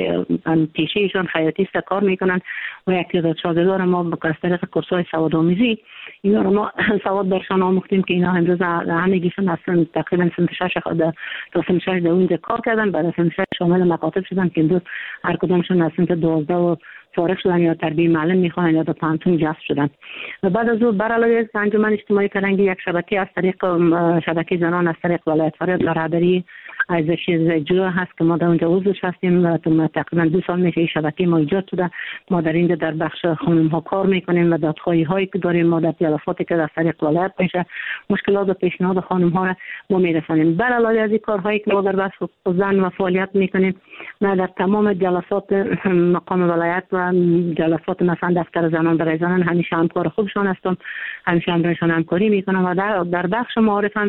M: پیشه ایشان خیاطی است کار میکنن و یک تعداد شاگردان ما از طریق کورس‌های سوادآموزی اینا رو ما سواد برشان آموختیم که اینا امروز همگیشون اصلا تقریبا صنف شش تا صنف شش در اونجا کار کردن. بعد از صنف شش شامل مکاتب شدن که امروز هر کدامشون از صنف دوازده و فارغ شدن یا تربیه معلم میخوان یا در پانتون جذب شدن. و بعد از اون برعلاوه از انجمن اجتماعی فرهنگی یک شبکه از طریق شبکه زنان از طریق ولایت فاریاب در رهبری ارزش زجو هست که ما در اونجا عضوش هستیم و تقریبا دو سال میشه این شبکه ما ایجاد شده. ما در اینجا در بخش خانم ها کار میکنیم و دادخواهی هایی که داریم ما در جلساتی که از طریق ولایت میشه مشکلات و پیشنهاد خانم ها را ما میرسانیم. برعلاوه از این کارهایی که ما در بخش زن و فعالیت میکنیم ما در تمام جلسات مقام ولایت و جلسات مثلا دفتر زنان برای زنان همیشه همکار خوبشان هستم، همیشه همراهشان همکاری میکنم و در در بخش معارف هم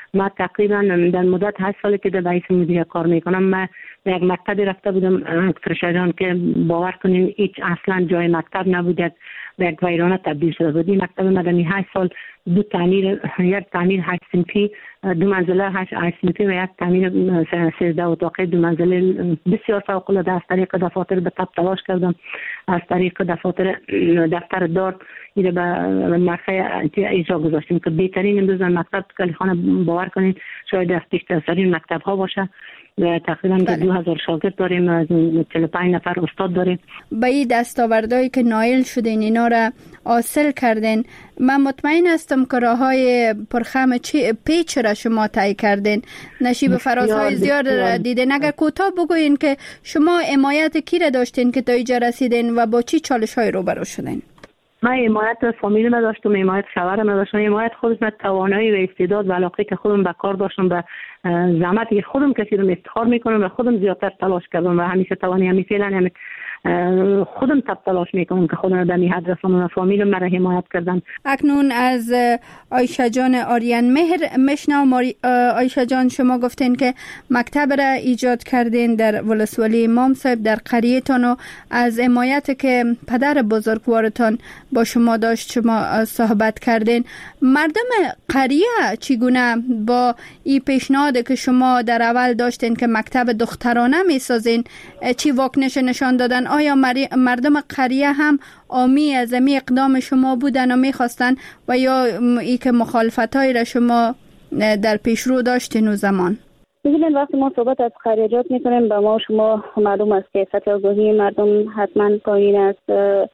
M: ما تقریبا در مدت هشت سالی که در رئیس مدیریت کار میکنم، من یک مکتبی رفته بودم فرشادان که باور کنین هیچ اصلا جای مکتب نبود، یک ویرانه تبدیل شده بود. این مکتب مدنی هشت سال دو تعمیر، یک تعمیر هشت صنفی دو منزله هشت صنفی و یک تعمیر سیزده اتاقه دو منزله بسیار فوق العاده از طریق دفاتر به تب تلاش کردم، از طریق دفاتر دفتر دار این به مرفع اجرا گذاشتیم که بهترین امروز مکتب کلیخانه باور کنید شاید از پیشترین مکتب ها باشه. تقریبا دو هزار شاگرد داریم، از چهل و پنج نفر استاد داریم.
L: به این دستاوردهایی که نایل شدین اینا را حاصل کردین، من مطمئن هستم که راههای پرخم پیچ را شما طی کردین، نشیب فرازهای زیاد را دیدین. اگر کوتاه بگوین که شما حمایت کی را داشتین که تا اینجا رسیدین و با چی چالش‌های روبرو شدین؟
M: من حمایت فامیل ما داشتم، حمایت شوهر ما داشتم، حمایت خودم، توانایی و استعداد و علاقه که خودم به کار داشتم، به زحمتی که خودم کشیدم افتخار میکنم و خودم زیادتر تلاش کردم و همیشه توانی همی فعلا همی خودم تب تلاش میکنم که خودم به این حد رسانم و فامیل مرا حمایت کردن.
L: اکنون از عایشه جان آریان مهر میشنوم. عایشه جان، شما گفتین که مکتب را ایجاد کردین در ولسوالی امام صاحب در قریه‌تان و از حمایت که پدر بزرگوارتان با شما داشت شما صحبت کردین. مردم قریه چگونه با این پیشنهاد که شما در اول داشتین که مکتب دخترانه میسازین چی واکنش نشان دادن؟ آیا مردم قریه هم عامی از این اقدام شما بودن و میخواستن و یا ای که مخالفتایی را شما در پیشرو داشتین و زمان؟
D: ببینید وقتی ما صحبت از خریجات میکنیم به ما شما معلوم است که سطح آگاهی مردم حتما پایین است.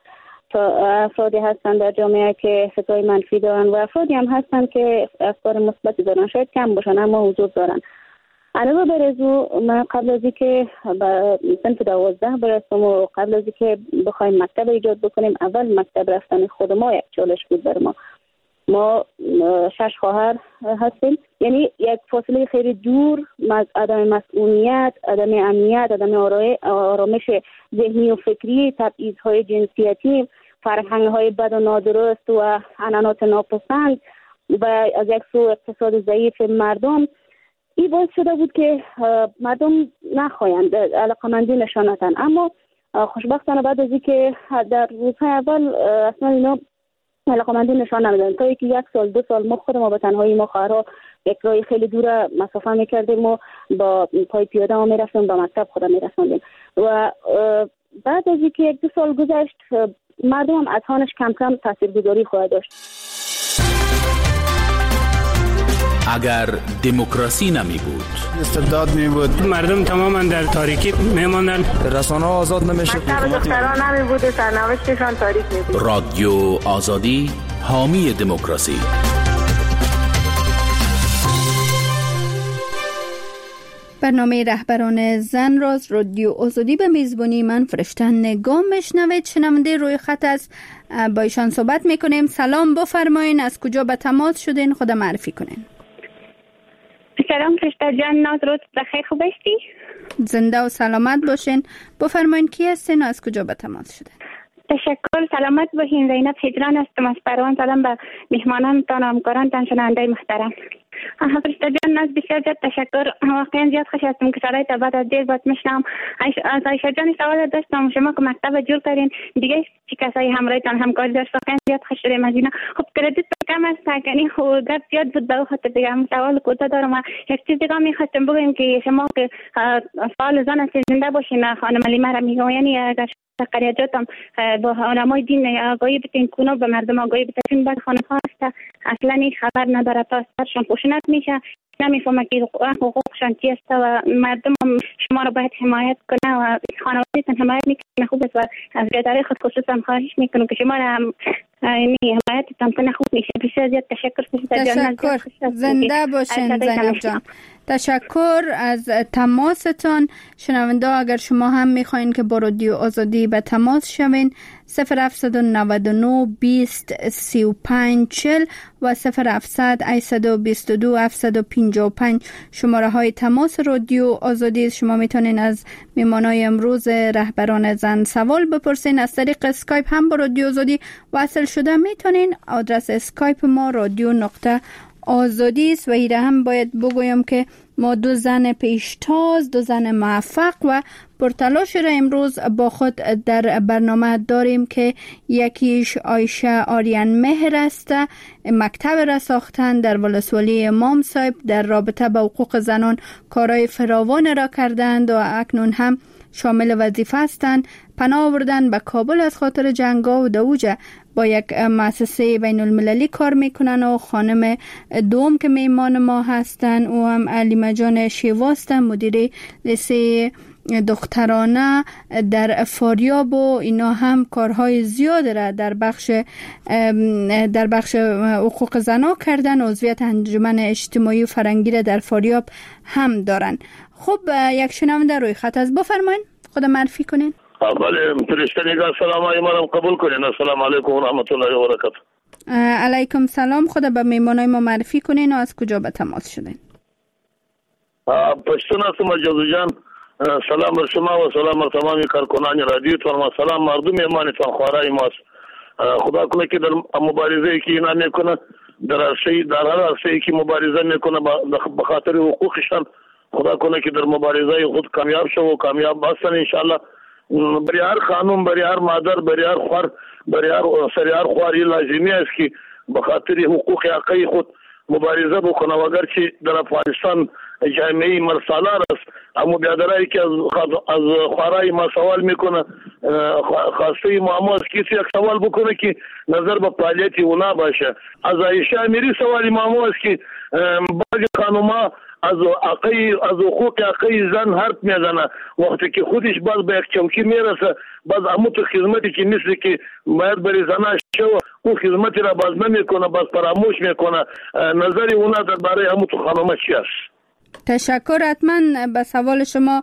D: افرادی هستند در جامعه که فکرهای منفی دارن و افرادی هم هستند که افکار مثبتی دارن، شاید کم باشن اما حضور دارن. علاوه بر از او من قبل از اینکه به صنف دوازده برسم و قبل از اینکه بخوایم مکتب ایجاد بکنیم، اول مکتب رفتن خود ما یک چالش بود بر ما. ما شش خواهر هستیم، یعنی یک فاصله خیلی دور از عدم مسئولیت، عدم امنیت، عدم آرامش ذهنی و فکری، تبعیض‌های جنسیتی، فرهنگ‌های بد و نادرست و عنعنات ناپسند و از یک سو اقتصاد ضعیف مردم، این باعث شده بود که مردم نخواهند علاقمندی نشان ندن. اما خوشبختانه بعد از اینکه در روزهای اول اصلا اینا علاقمندی نشان نمیدن، تا اینکه یک سال دو سال ما خود ما به تنهایی ما خواهرها یک راهی خیلی دور مسافه میکردیم و با پای پیاده ما میرفتیم به مکتب خود میرساندیم و بعد از اینکه یک دو سال گذشت مردم هم اذهانش کم کم تاثیرگذاری خواهد داشت.
A: اگر دموکراسی نمی بود،
N: استبداد می بود، مردم تماما در تاریکی می ماندن، رسانه آزاد نمیشد،
O: مکتب دختران نمی بود، سرنوشتشان تاریک می بود.
A: رادیو آزادی حامی دموکراسی.
L: برنامه رهبران زن راز رادیو آزادی به میزبانی من فرشته نگاه میشنوید. شنونده روی خط است، با ایشان صحبت میکنیم. سلام، بفرمایین از کجا به تماس شدین، خود معرفی کنین.
P: سلام فرشته جان، ناز روز بخیر، خوب هستی؟
L: زنده و سلامت باشین. بفرمایین کی هستین و از کجا به تماس شدین؟
P: تشکر، سلامت باشین. زینب هجران هستم از پروان. سلام به مهمانانتان و همکارانتان شنونده محترم. فرشته جان، از بسیار زیاد تشکر. واقعا زیاد خوش هستم که صدای تا بعد از دیر باید میشنم. از عایشه جان سوال داشتم، شما که مکتب جور کردین، دیگه چی کسایی همراهتان همکاری داشت؟ واقعا زیاد خوش شدیم از اینا. خب کردیت کم است، یعنی خود زیاد بود به خاطر دیگه. هم سوال کوتاه دارم و یک چیز دیگه می‌خواستم بگم که شما که فعال زن هستید، زنده باشین. خانم علیمه را میگم، یعنی اگر قریجاتم با علمای دین آگاهی بتین کنه، به مردم آگاهی بتین. بعد خانم‌ها هست اصلا این خبر نداره، تا سرشان پوشنت میشه، نمیفهمه که حقوقشان چی است و مردم هم شما رو باید حمایت کنه و خانواده‌تان حمایت میکنه. خوب است و از اداره خود خصوصا خواهش میکنم که شما را یعنی حمایتتان کنه، خوب میشه. بسیار زیاد تشکر.
L: تشکر، زنده باشین زینب جان. تشکر از تماستان. شنونده اگر شما هم میخواین که با رادیو آزادی به تماس شوین، صفر هفتصد و نود و نه بیست سی و پنج چهل و صفر هفتصد هشتصد و بیست و دو هفتصد و پنجاه و پنج شماره های تماس رادیو آزادی. شما میتونین از میمانای امروز رهبران زن سوال بپرسین. از طریق اسکایپ هم با رادیو آزادی وصل شده میتونین. آدرس اسکایپ ما رادیو نقطه آزادی است و ایره هم باید بگویم که ما دو زن پیشتاز، دو زن موفق و پرتلاش را امروز با خود در برنامه داریم که یکیش عایشه آریان مهر است. مکتب را ساختن در ولسوالی امام صاحب، در رابطه با حقوق زنان کارهای فراوان را کردند و اکنون هم شامل وظیفه هستند. پناه آوردن به کابل از خاطر جنگا و دوجه با یک مؤسسه بین المللی کار میکنن و خانم دوم که میمان ما هستن او هم علیمه جان شیواستن، مدیر لیسه دخترانه در فاریاب و اینا هم کارهای زیاد را در بخش در بخش حقوق زنا کردن. عضویت انجمن اجتماعی و فرهنگی را در فاریاب هم دارن. خب یک شنونده روی خط از بفرمایین، خود معرفی کنین.
Q: بله پرشتنیگاه سلام های منم قبول کنین. السلام علیکم و رحمت الله و برکاته.
L: علیکم سلام. خود به میمانای ما معرفی کنین و از کجا به تماس شدین؟
Q: پشتون هستم جوزو جان. سلام بر شما و سلام بر تمامی کارکنان رادیو تون و سلام مردم ایمانتون خوارای ماست. خدا کنه که در مبارزه که اینا میکنه در عرصه در هر عرصه که مبارزه میکنه به خاطر حقوقشان، خدا کنه که در مبارزه خود کامیاب شو و کامیاب باشن ان شاء الله. برای هر خانم، برای هر مادر، برای هر خور، برای هر سری هر خواری لازمی است که به خاطر حقوق حقیقی خود مبارزه بکنه. اگر چې در افغانستان جامعه مرسالار است، اما بیادرایی که از از خوارای ما سوال میکنه، خواسته ما است کسی یک سوال بکنه که نظر به فعالیت اونا باشه. از عایشه امیری سوال ما است که بعضی خانوما از حقی از حقوق حقی زن حرف میزنه، وقتی که خودش باز به یک چوکی میرسه، باز همون تو خدمتی که مثل که باید برای زناش شو اون خدمتی را باز نمیکنه، باز فراموش میکنه. نظری اونا درباره همون تو خانوما چی است؟
L: تشکر. حتما به سوال شما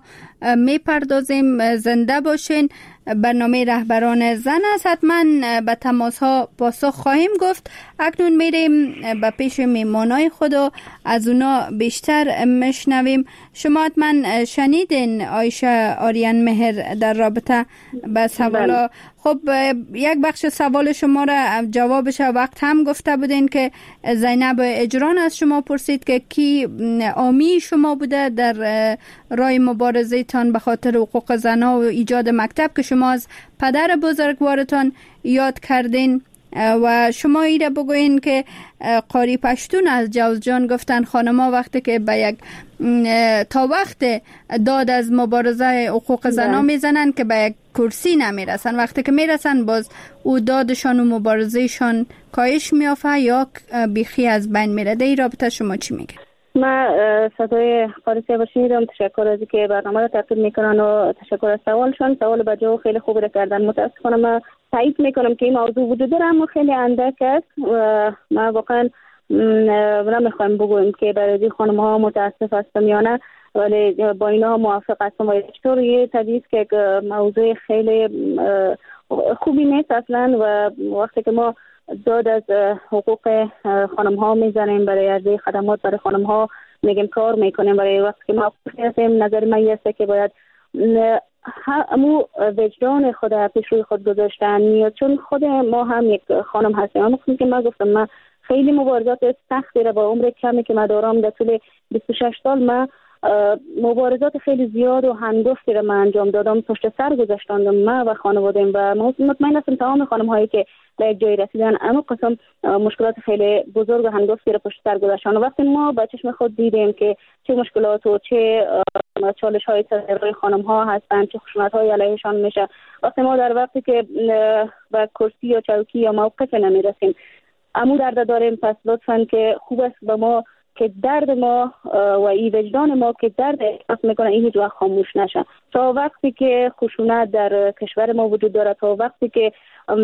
L: میپردازیم. زنده باشین. برنامه رهبران زن است، حتما به تماس ها پاسخ خواهیم گفت. اکنون میریم به پیش میمانای خود و از اونا بیشتر میشنویم. شما حتما شنیدین عایشه آریان مهر در رابطه به سوالا. خب یک بخش سوال شما را جوابش وقت هم گفته بودین که زینب اجران از شما پرسید که کی آمی شما بوده در راه مبارزه تان به خاطر حقوق زنها و ایجاد مکتب که شما از پدر بزرگوارتان یاد کردین. و شما ایره بگوین که قاری پشتون از جوزجان گفتن خانما وقتی که به یک تا وقت داد از مبارزه حقوق زنا میزنن که به یک کرسی نمیرسن، وقتی که میرسن باز او دادشان و مبارزهشان کاهش میافه یا بیخی از بین میره. در این رابطه شما چی میگه؟
D: من صدای قاری صاحب شنیدم. تشکر از که برنامه را تقدیم میکنن و تشکر از سوالشان. سوال بجا خیلی خوب را کردن. متاسفانه من تایید میکنم که این موضوع وجود داره اما خیلی اندک است و من واقعا نمیخوایم بگویم که برای خانم ها متاسف هستم یا نه، ولی با اینا موافق هستم. و چطور یه طبیعی که موضوع خیلی خوبی نیست اصلا و وقتی که ما داد از حقوق خانم ها میزنیم، برای عرضه خدمات برای خانم ها میگیم کار میکنیم، برای وقتی که ما هستیم نظر من است که باید همو وجدان خود پیش روی خود گذاشتن میاد، چون خود ما هم یک خانم هستیم. اما که من گفتم من خیلی مبارزات سختی را با عمر کمی که من دارم در طول بیست و شش سال من مبارزات خیلی زیاد و هنگفتی را من انجام دادم، پشت سر گذاشتم من و خانواده‌ام و مطمئن هستم تمام خانم هایی که به یک جای رسیدن اما قسم مشکلات خیلی بزرگ و هنگفتی را پشت سر گذاشتن. و وقتی ما با چشم خود دیدیم که چه مشکلات و چه چالش های سر روی خانم ها هستن، چه خشونت های علیهشان میشه، وقتی ما در وقتی که به کرسی یا چوکی یا موقف نمی رسیم امو درد داریم، پس لطفاً که خوب است به ما که درد ما و این وجدان ما که درد احساس میکنه این هیچ وقت خاموش نشه. تا وقتی که خشونت در کشور ما وجود داره، تا وقتی که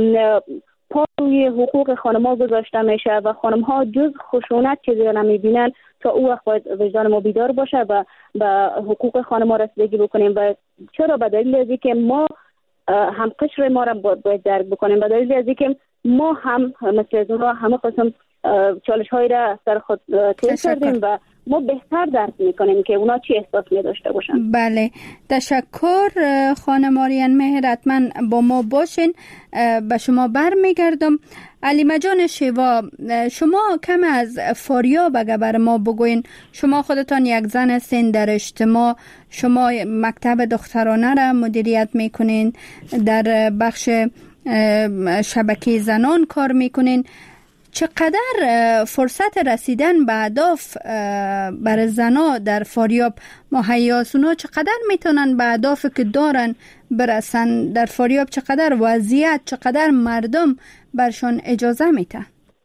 D: پا روی حقوق خانم‌ها گذاشته میشه و خانم‌ها جز خشونت چیزی را نمیبینن، تا او وقت باید وجدان ما بیدار باشه و به حقوق خانم‌ها رسیدگی بکنیم. و چرا؟ به دلیل از اینکه ما هم قشر ما را باید درک بکنیم، به دلیل از اینکه ما هم مثل از اونها همه قسم چالش هایی را سر خود تیر کردیم و ما بهتر درک میکنیم که اونا چی احساس می داشته باشن.
L: بله، تشکر خانم آریان مهر، حتما با ما باشین. به شما برمیگردم. علیمه جان شیوا، شما کم از فاریاب اگر بر ما بگوین. شما خودتان یک زن هستین در اجتماع، شما مکتب دخترانه را مدیریت میکنین، در بخش شبکه زنان کار میکنین. چقدر فرصت رسیدن به اهداف برای زنا در فاریاب مهیاست؟ اونا چقدر میتونن به اهدافی که دارن برسن در فاریاب؟ چقدر وضعیت، چقدر مردم برشان اجازه میتن؟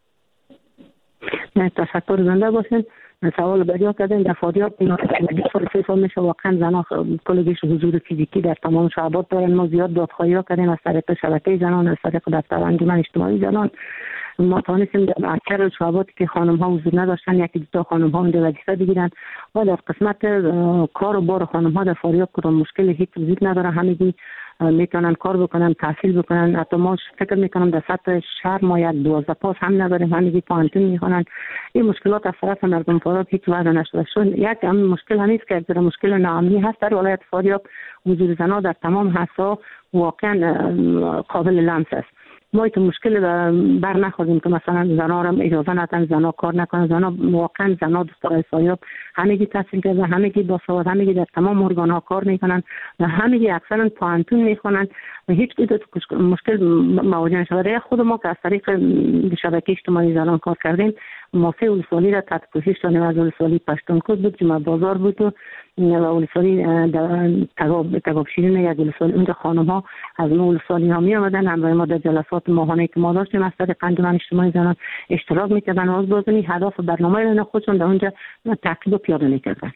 M: تشکر زنده باشین. سوال بریا کردن در فاریاب سه سال میشه واقعا زنا کلگیش حضور فیزیکی در تمام شعبات دارن. ما زیاد دادخواهی ها کردیم از طریق شبکه زنان، از طریق دفتر انجمن اجتماعی زنان. ما توانستیم در اکثر شعباتی که خانم ها حضور نداشتن یکی دو تا خانم ها اونجا وظیفه بگیرن و در قسمت کار و بار خانم ها در فاریاب کدام مشکل هیچ وجود نداره. همگی میتونن کار بکنن، تحصیل بکنن. حتی ما فکر میکنم در سطح شهر ما یک دوازده پاس هم نداریم، همگی پانتون میخوانن. این مشکلات از طرف مردم فاریاب هیچ وجه نشده. چون یک هم مشکل همیست که در مشکل ناامنی هست در ولایت فاریاب. حضور زنا در تمام حسا واقعا قابل لمس است. ما ایت مشکل بر نخوریم که مثلا زنا را اجازه ندن زنا کار نکنن. زنا واقعا زنا دوستای فاریاب همگی تحصیل کرده، همگی با سواد، همگی در تمام ارگان ها کار میکنن و همگی اکثرا پانتون میخونن و هیچ مشکل مواجه نشده. خود ما که از طریق شبکه اجتماعی زنان کار کردیم، مافی ولسوالی را تحت پوشش دادیم. از ولسوالی پشتونکوت بود، جمعه بازار بود و ولسوالی تگاب تگاب شیرین یک ولسوالی. اونجا خانم ها از نو ولسوالی ها می آمدن، همراه ما در جلسات ماهانه که ما داشتیم از طریق انجمن اجتماعی زنان اشتراک میکردن و از بازنی هدف برنامه خودشون در اونجا تعقیب و پیاده میکردن.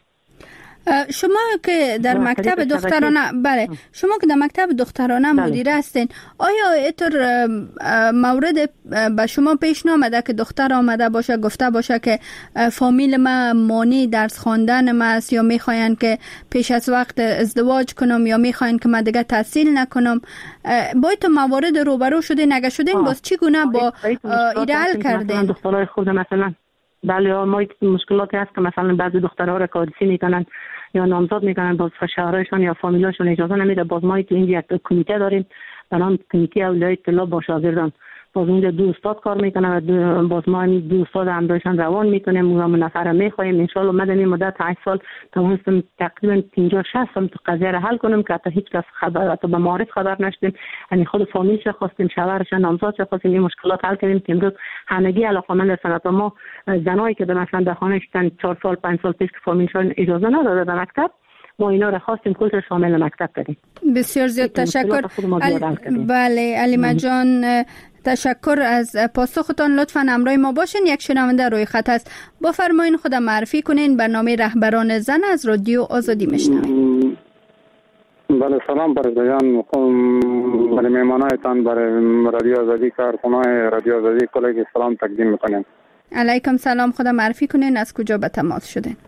L: شما که در مکتب دخترانه بله شما که در مکتب دخترانه مدیر هستین، آیا اینطور مورد به شما پیش نامده که دختر آمده باشه گفته باشه که فامیل ما مانع درس خواندن ما است، یا میخواین که پیش از وقت ازدواج کنم، یا میخواین که من دیگه تحصیل نکنم؟ با این موارد روبرو شدین؟ اگه شدین باز چگونه با ایده حل کردین؟
M: دخترای خود مثلا بله ما مشکلاتی هست که مثلا بعضی دخترها را کاردسی میکنن یا نامزد میکنن، باز شوهرشون یا فامیلاشون اجازه نمیده. باز ما تو اینجا یک کمیته داریم به نام کمیته اولیای اطلاع با شاگردان. باز اونجا دو استاد کار میکنن و باز ما این دو استاد همراهشان روان میکنیم و ما نفر میخوایم ان شاء الله مدنی مدت هشت سال توانستیم تقریبا پنجاه شصت سال تو قضیه را حل کنیم که حتی هیچ کس خبر حتی به معارف خبر نشدیم. یعنی خود فامیلش خواستیم، شوهرش نامزدش خواستیم، این مشکلات حل کردیم که امروز همگی علاقه‌مند هستند. ما زنایی که مثلا در خانه شدن چهار سال پنج سال پیش که فامیلشون اجازه نداده در مکتب، ما اینا را خواستیم کل شامل مکتب کردیم.
L: بسیار زیاد تشکر. بله علیمه جان، تشکر از پاسختان. لطفاً همراه ما باشین. یک شنونده روی خط است. بفرمایین خودم معرفی کنین. برنامه رهبران زن از رادیو آزادی میشنوید.
R: بله سلام برادران، برای مهمانایتان برای رادیو آزادی کارکنان رادیو آزادی کلی سلام تقدیم میکنیم.
L: علیکم سلام. خودم معرفی کنین. از کجا به تماس شدین؟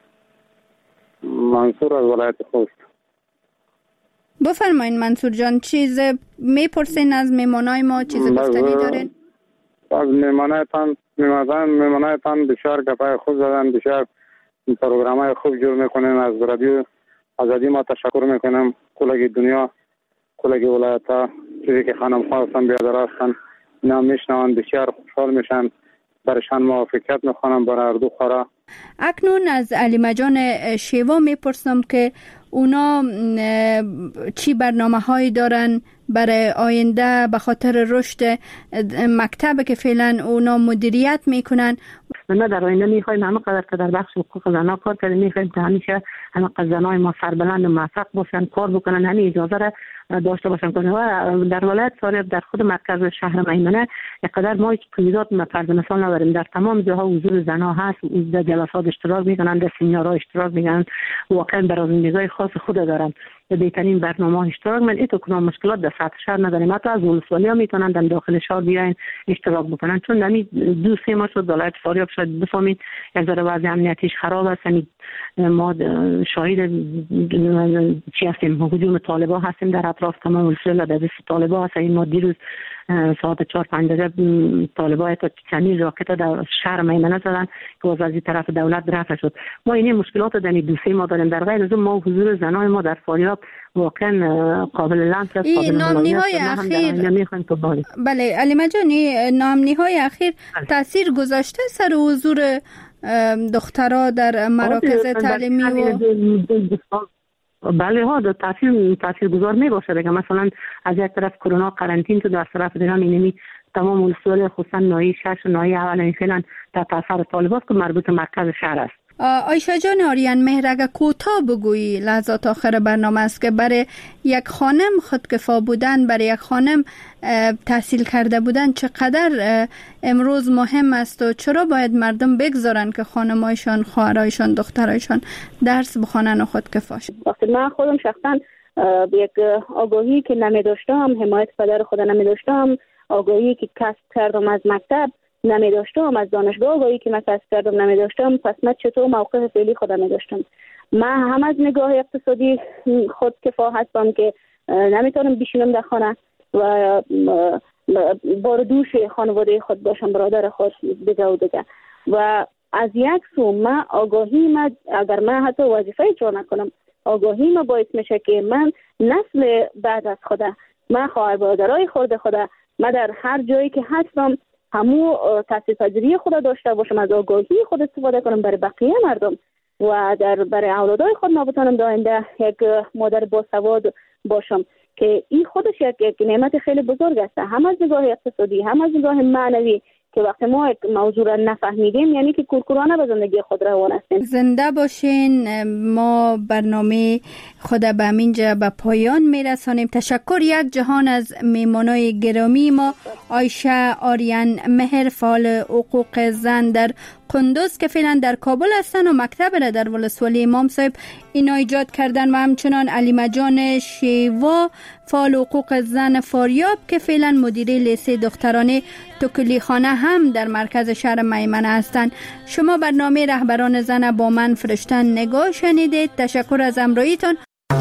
R: منصور از ولایت خوست.
L: بفرمایین منصور جان، چیز میپرسین از میمانای ما؟ چیز گفتنی دارین؟
R: از میمانایتان میمانایتان میمانایتان بسیار گپای خوب زدن، بسیار پروگرامای خوب جور میکنین. از رادیو آزادی ما تشکر میکنم. کلگی دنیا کلگی ولایت ها چیزی که خانم ها هستن بیادر هستن اینا میشنون، بسیار خوشحال میشن. برشان موافقت میخوانم برای اردو خورا.
L: اکنون از علیمه جان شیوا میپرسم که اونا چی برنامه هایی دارن برای آینده به خاطر رشد مکتب که فعلا اونا مدیریت میکنن.
M: ما در آینده میخوایم همه قدر که در بخش حقوق زنها کار کردیم، میخوایم که همیشه همه زنای ما سربلند و موفق باشن، کار بکنن، همین اجازه را داشته باشن. و در ولایت فاریاب در خود مرکز شهر میمنه یقدر ما هیچ قیودات فرض مثال نداریم. در تمام جاها حضور زنها هست، در جلسات اشتراک میکنن، در سمینارها اشتراک میکنن، واقعا برای زندگی خاص خود دارن. به بهترین برنامه اشتراک من ایتو کدام مشکلات در سطح شهر نداریم. حتی از ولسوالی ها میتونن در داخل شهر بیاین اشتراک بکنن، چون نمی دو سه ماه شد ولایت فاریاب شاید بفهمید یک ذره وضع امنیتیش خراب است. ما شاهد چی هستیم؟ هجوم طالبان هستیم در اطراف تمام ولسوالی در دست طالبان هست. ما دیروز ساعت چهار پنج دقیقه طالبان تا چندین راکت در شهر میمنه زدن که از این طرف دولت رفع شد. ما این مشکلات در دو سه ماه داریم. در غیر از اون ما حضور زنای ما در فاریاب واقعا قابل لمس است.
L: این نامنی‌های اخیر بله علی مجانی، نامنی‌های اخیر تاثیر گذاشته سر حضور دخترها در مراکز تعلیمی و
M: بله ها در تاثیر تاثیرگذار می باشه. بگم مثلا از یک طرف کرونا قرنطین تو، در طرف دیگه می تمام ولسوالی خصوصا ناحیه شش و ناحیه اول فعلا در تاثیر طالبان که مربوط به مرکز شهر است.
L: آیشا جان آریان مهر، اگه کوتاه بگویی لحظات آخر برنامه است که برای یک خانم خودکفا بودن، برای یک خانم تحصیل کرده بودن چقدر امروز مهم است و چرا باید مردم بگذارن که خانمایشان، خواهرایشان، دخترایشان درس بخوانن و خودکفا شن؟
D: وقتی من خودم شخصا یک آگاهی که نمی داشتم، حمایت پدر خود نمی داشتم، آگاهی که کسب کردم از مکتب نمی داشتم، از دانشگاه آگاهی که من کسب کردم نمی داشتم، پس من چطور موقع فعلی خودم می داشتم؟ من هم از نگاه اقتصادی خود کفا هستم که نمیتونم بشینم در خانه و بار دوش خانواده خود باشم، برادر خود دیگه و دیگه. و از یک سو من آگاهی من اگر من حتی وظیفه اجرا نکنم، آگاهی ما باعث میشه که من نسل بعد از خودم، من خواهر برادرای خود خودم، من در هر جایی که هستم همو تاثیرپذیری خود داشته باشم، از آگاهی خود استفاده کنم برای بقیه مردم و در برای اولادای خود ما بتونم در آینده یک مادر باسواد باشم که این خودش یک, یک نعمت خیلی بزرگ است، هم از نگاه اقتصادی هم از نگاه معنوی، که وقتی ما یک موضوع را نفهمیدیم یعنی که کورکورانه به زندگی خود روان هستیم.
L: زنده باشین. ما برنامه خود به همینجا به پایان میرسانیم. تشکر یک جهان از میمانای گرامی ما، آیشه آریان مهر، فعال حقوق زن در قندوز که فعلا در کابل هستن و مکتب را در ولسوالی امام صاحب اینا ایجاد کردن، و همچنان علی مجان شیوا، فعال حقوق زن فاریاب که فعلا مدیره لیسه دخترانه توکلی خانه هم در مرکز شهر میمنه هستند. شما برنامه رهبران زن با من فرشتن نگاه شنیدید. تشکر از همراهیتون.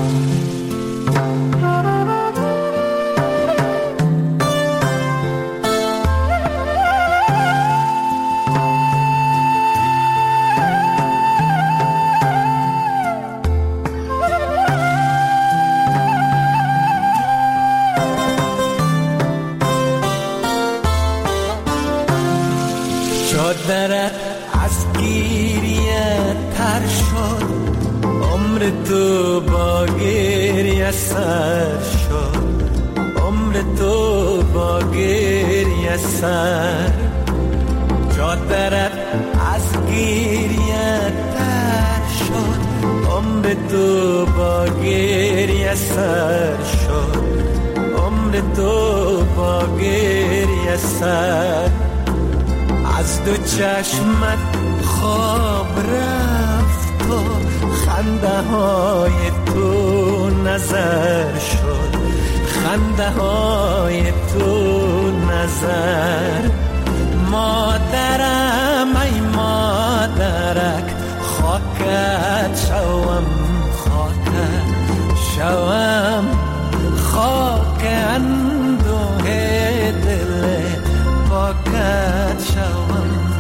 S: چادرت از گریه تر شد، عمر تو با گریه سر شد، عمر تو با گریه سر. چادرت از گریه تر شد، عمر تو با گریه سر شد، عمر تو با گریه سر. از دو چشمت خواب رفت و خنده های تو نظر شد، خنده های تو نظر. مادرم ای مادرک، خاکت شوم خاکت شوم، خاک اندوه دل پاکت شوم.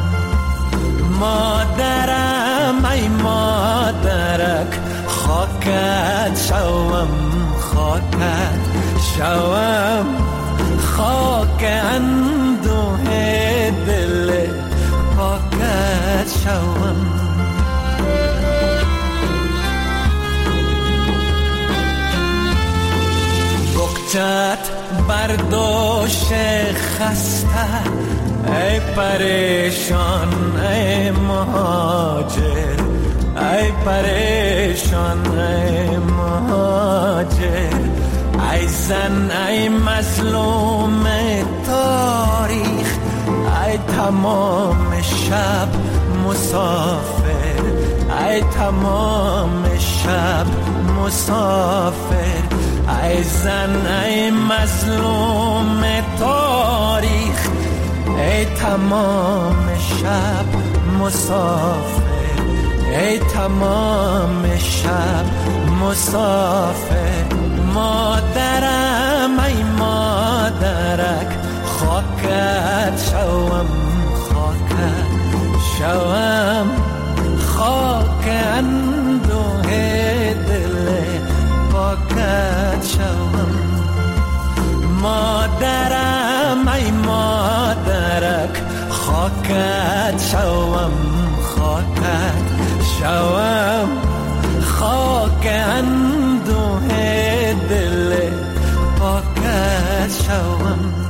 S: مادرم ای مادرک، خاکت شوم خاکت شوم، خاک اندوه دل پاکت شوم. بغچت برداشت خسته، ای پریشان ای مهاجر، ای پریشان ای مهاجر. ای زن ای مظلوم تاریخ، ای تمام شب مسافر، ای تمام شب مسافر، ای زن ای مظلوم تاریخ، ای تمام شب مسافر، ای تمام شب مسافر. مادرم ای مادرک، خاکت شوم خاکت شوم، خاک اندوه دل پاکت شوم. مادرم ای مادرک، خاکت شوم خاکت شوم، خاک اندوه دل پاکت شوم.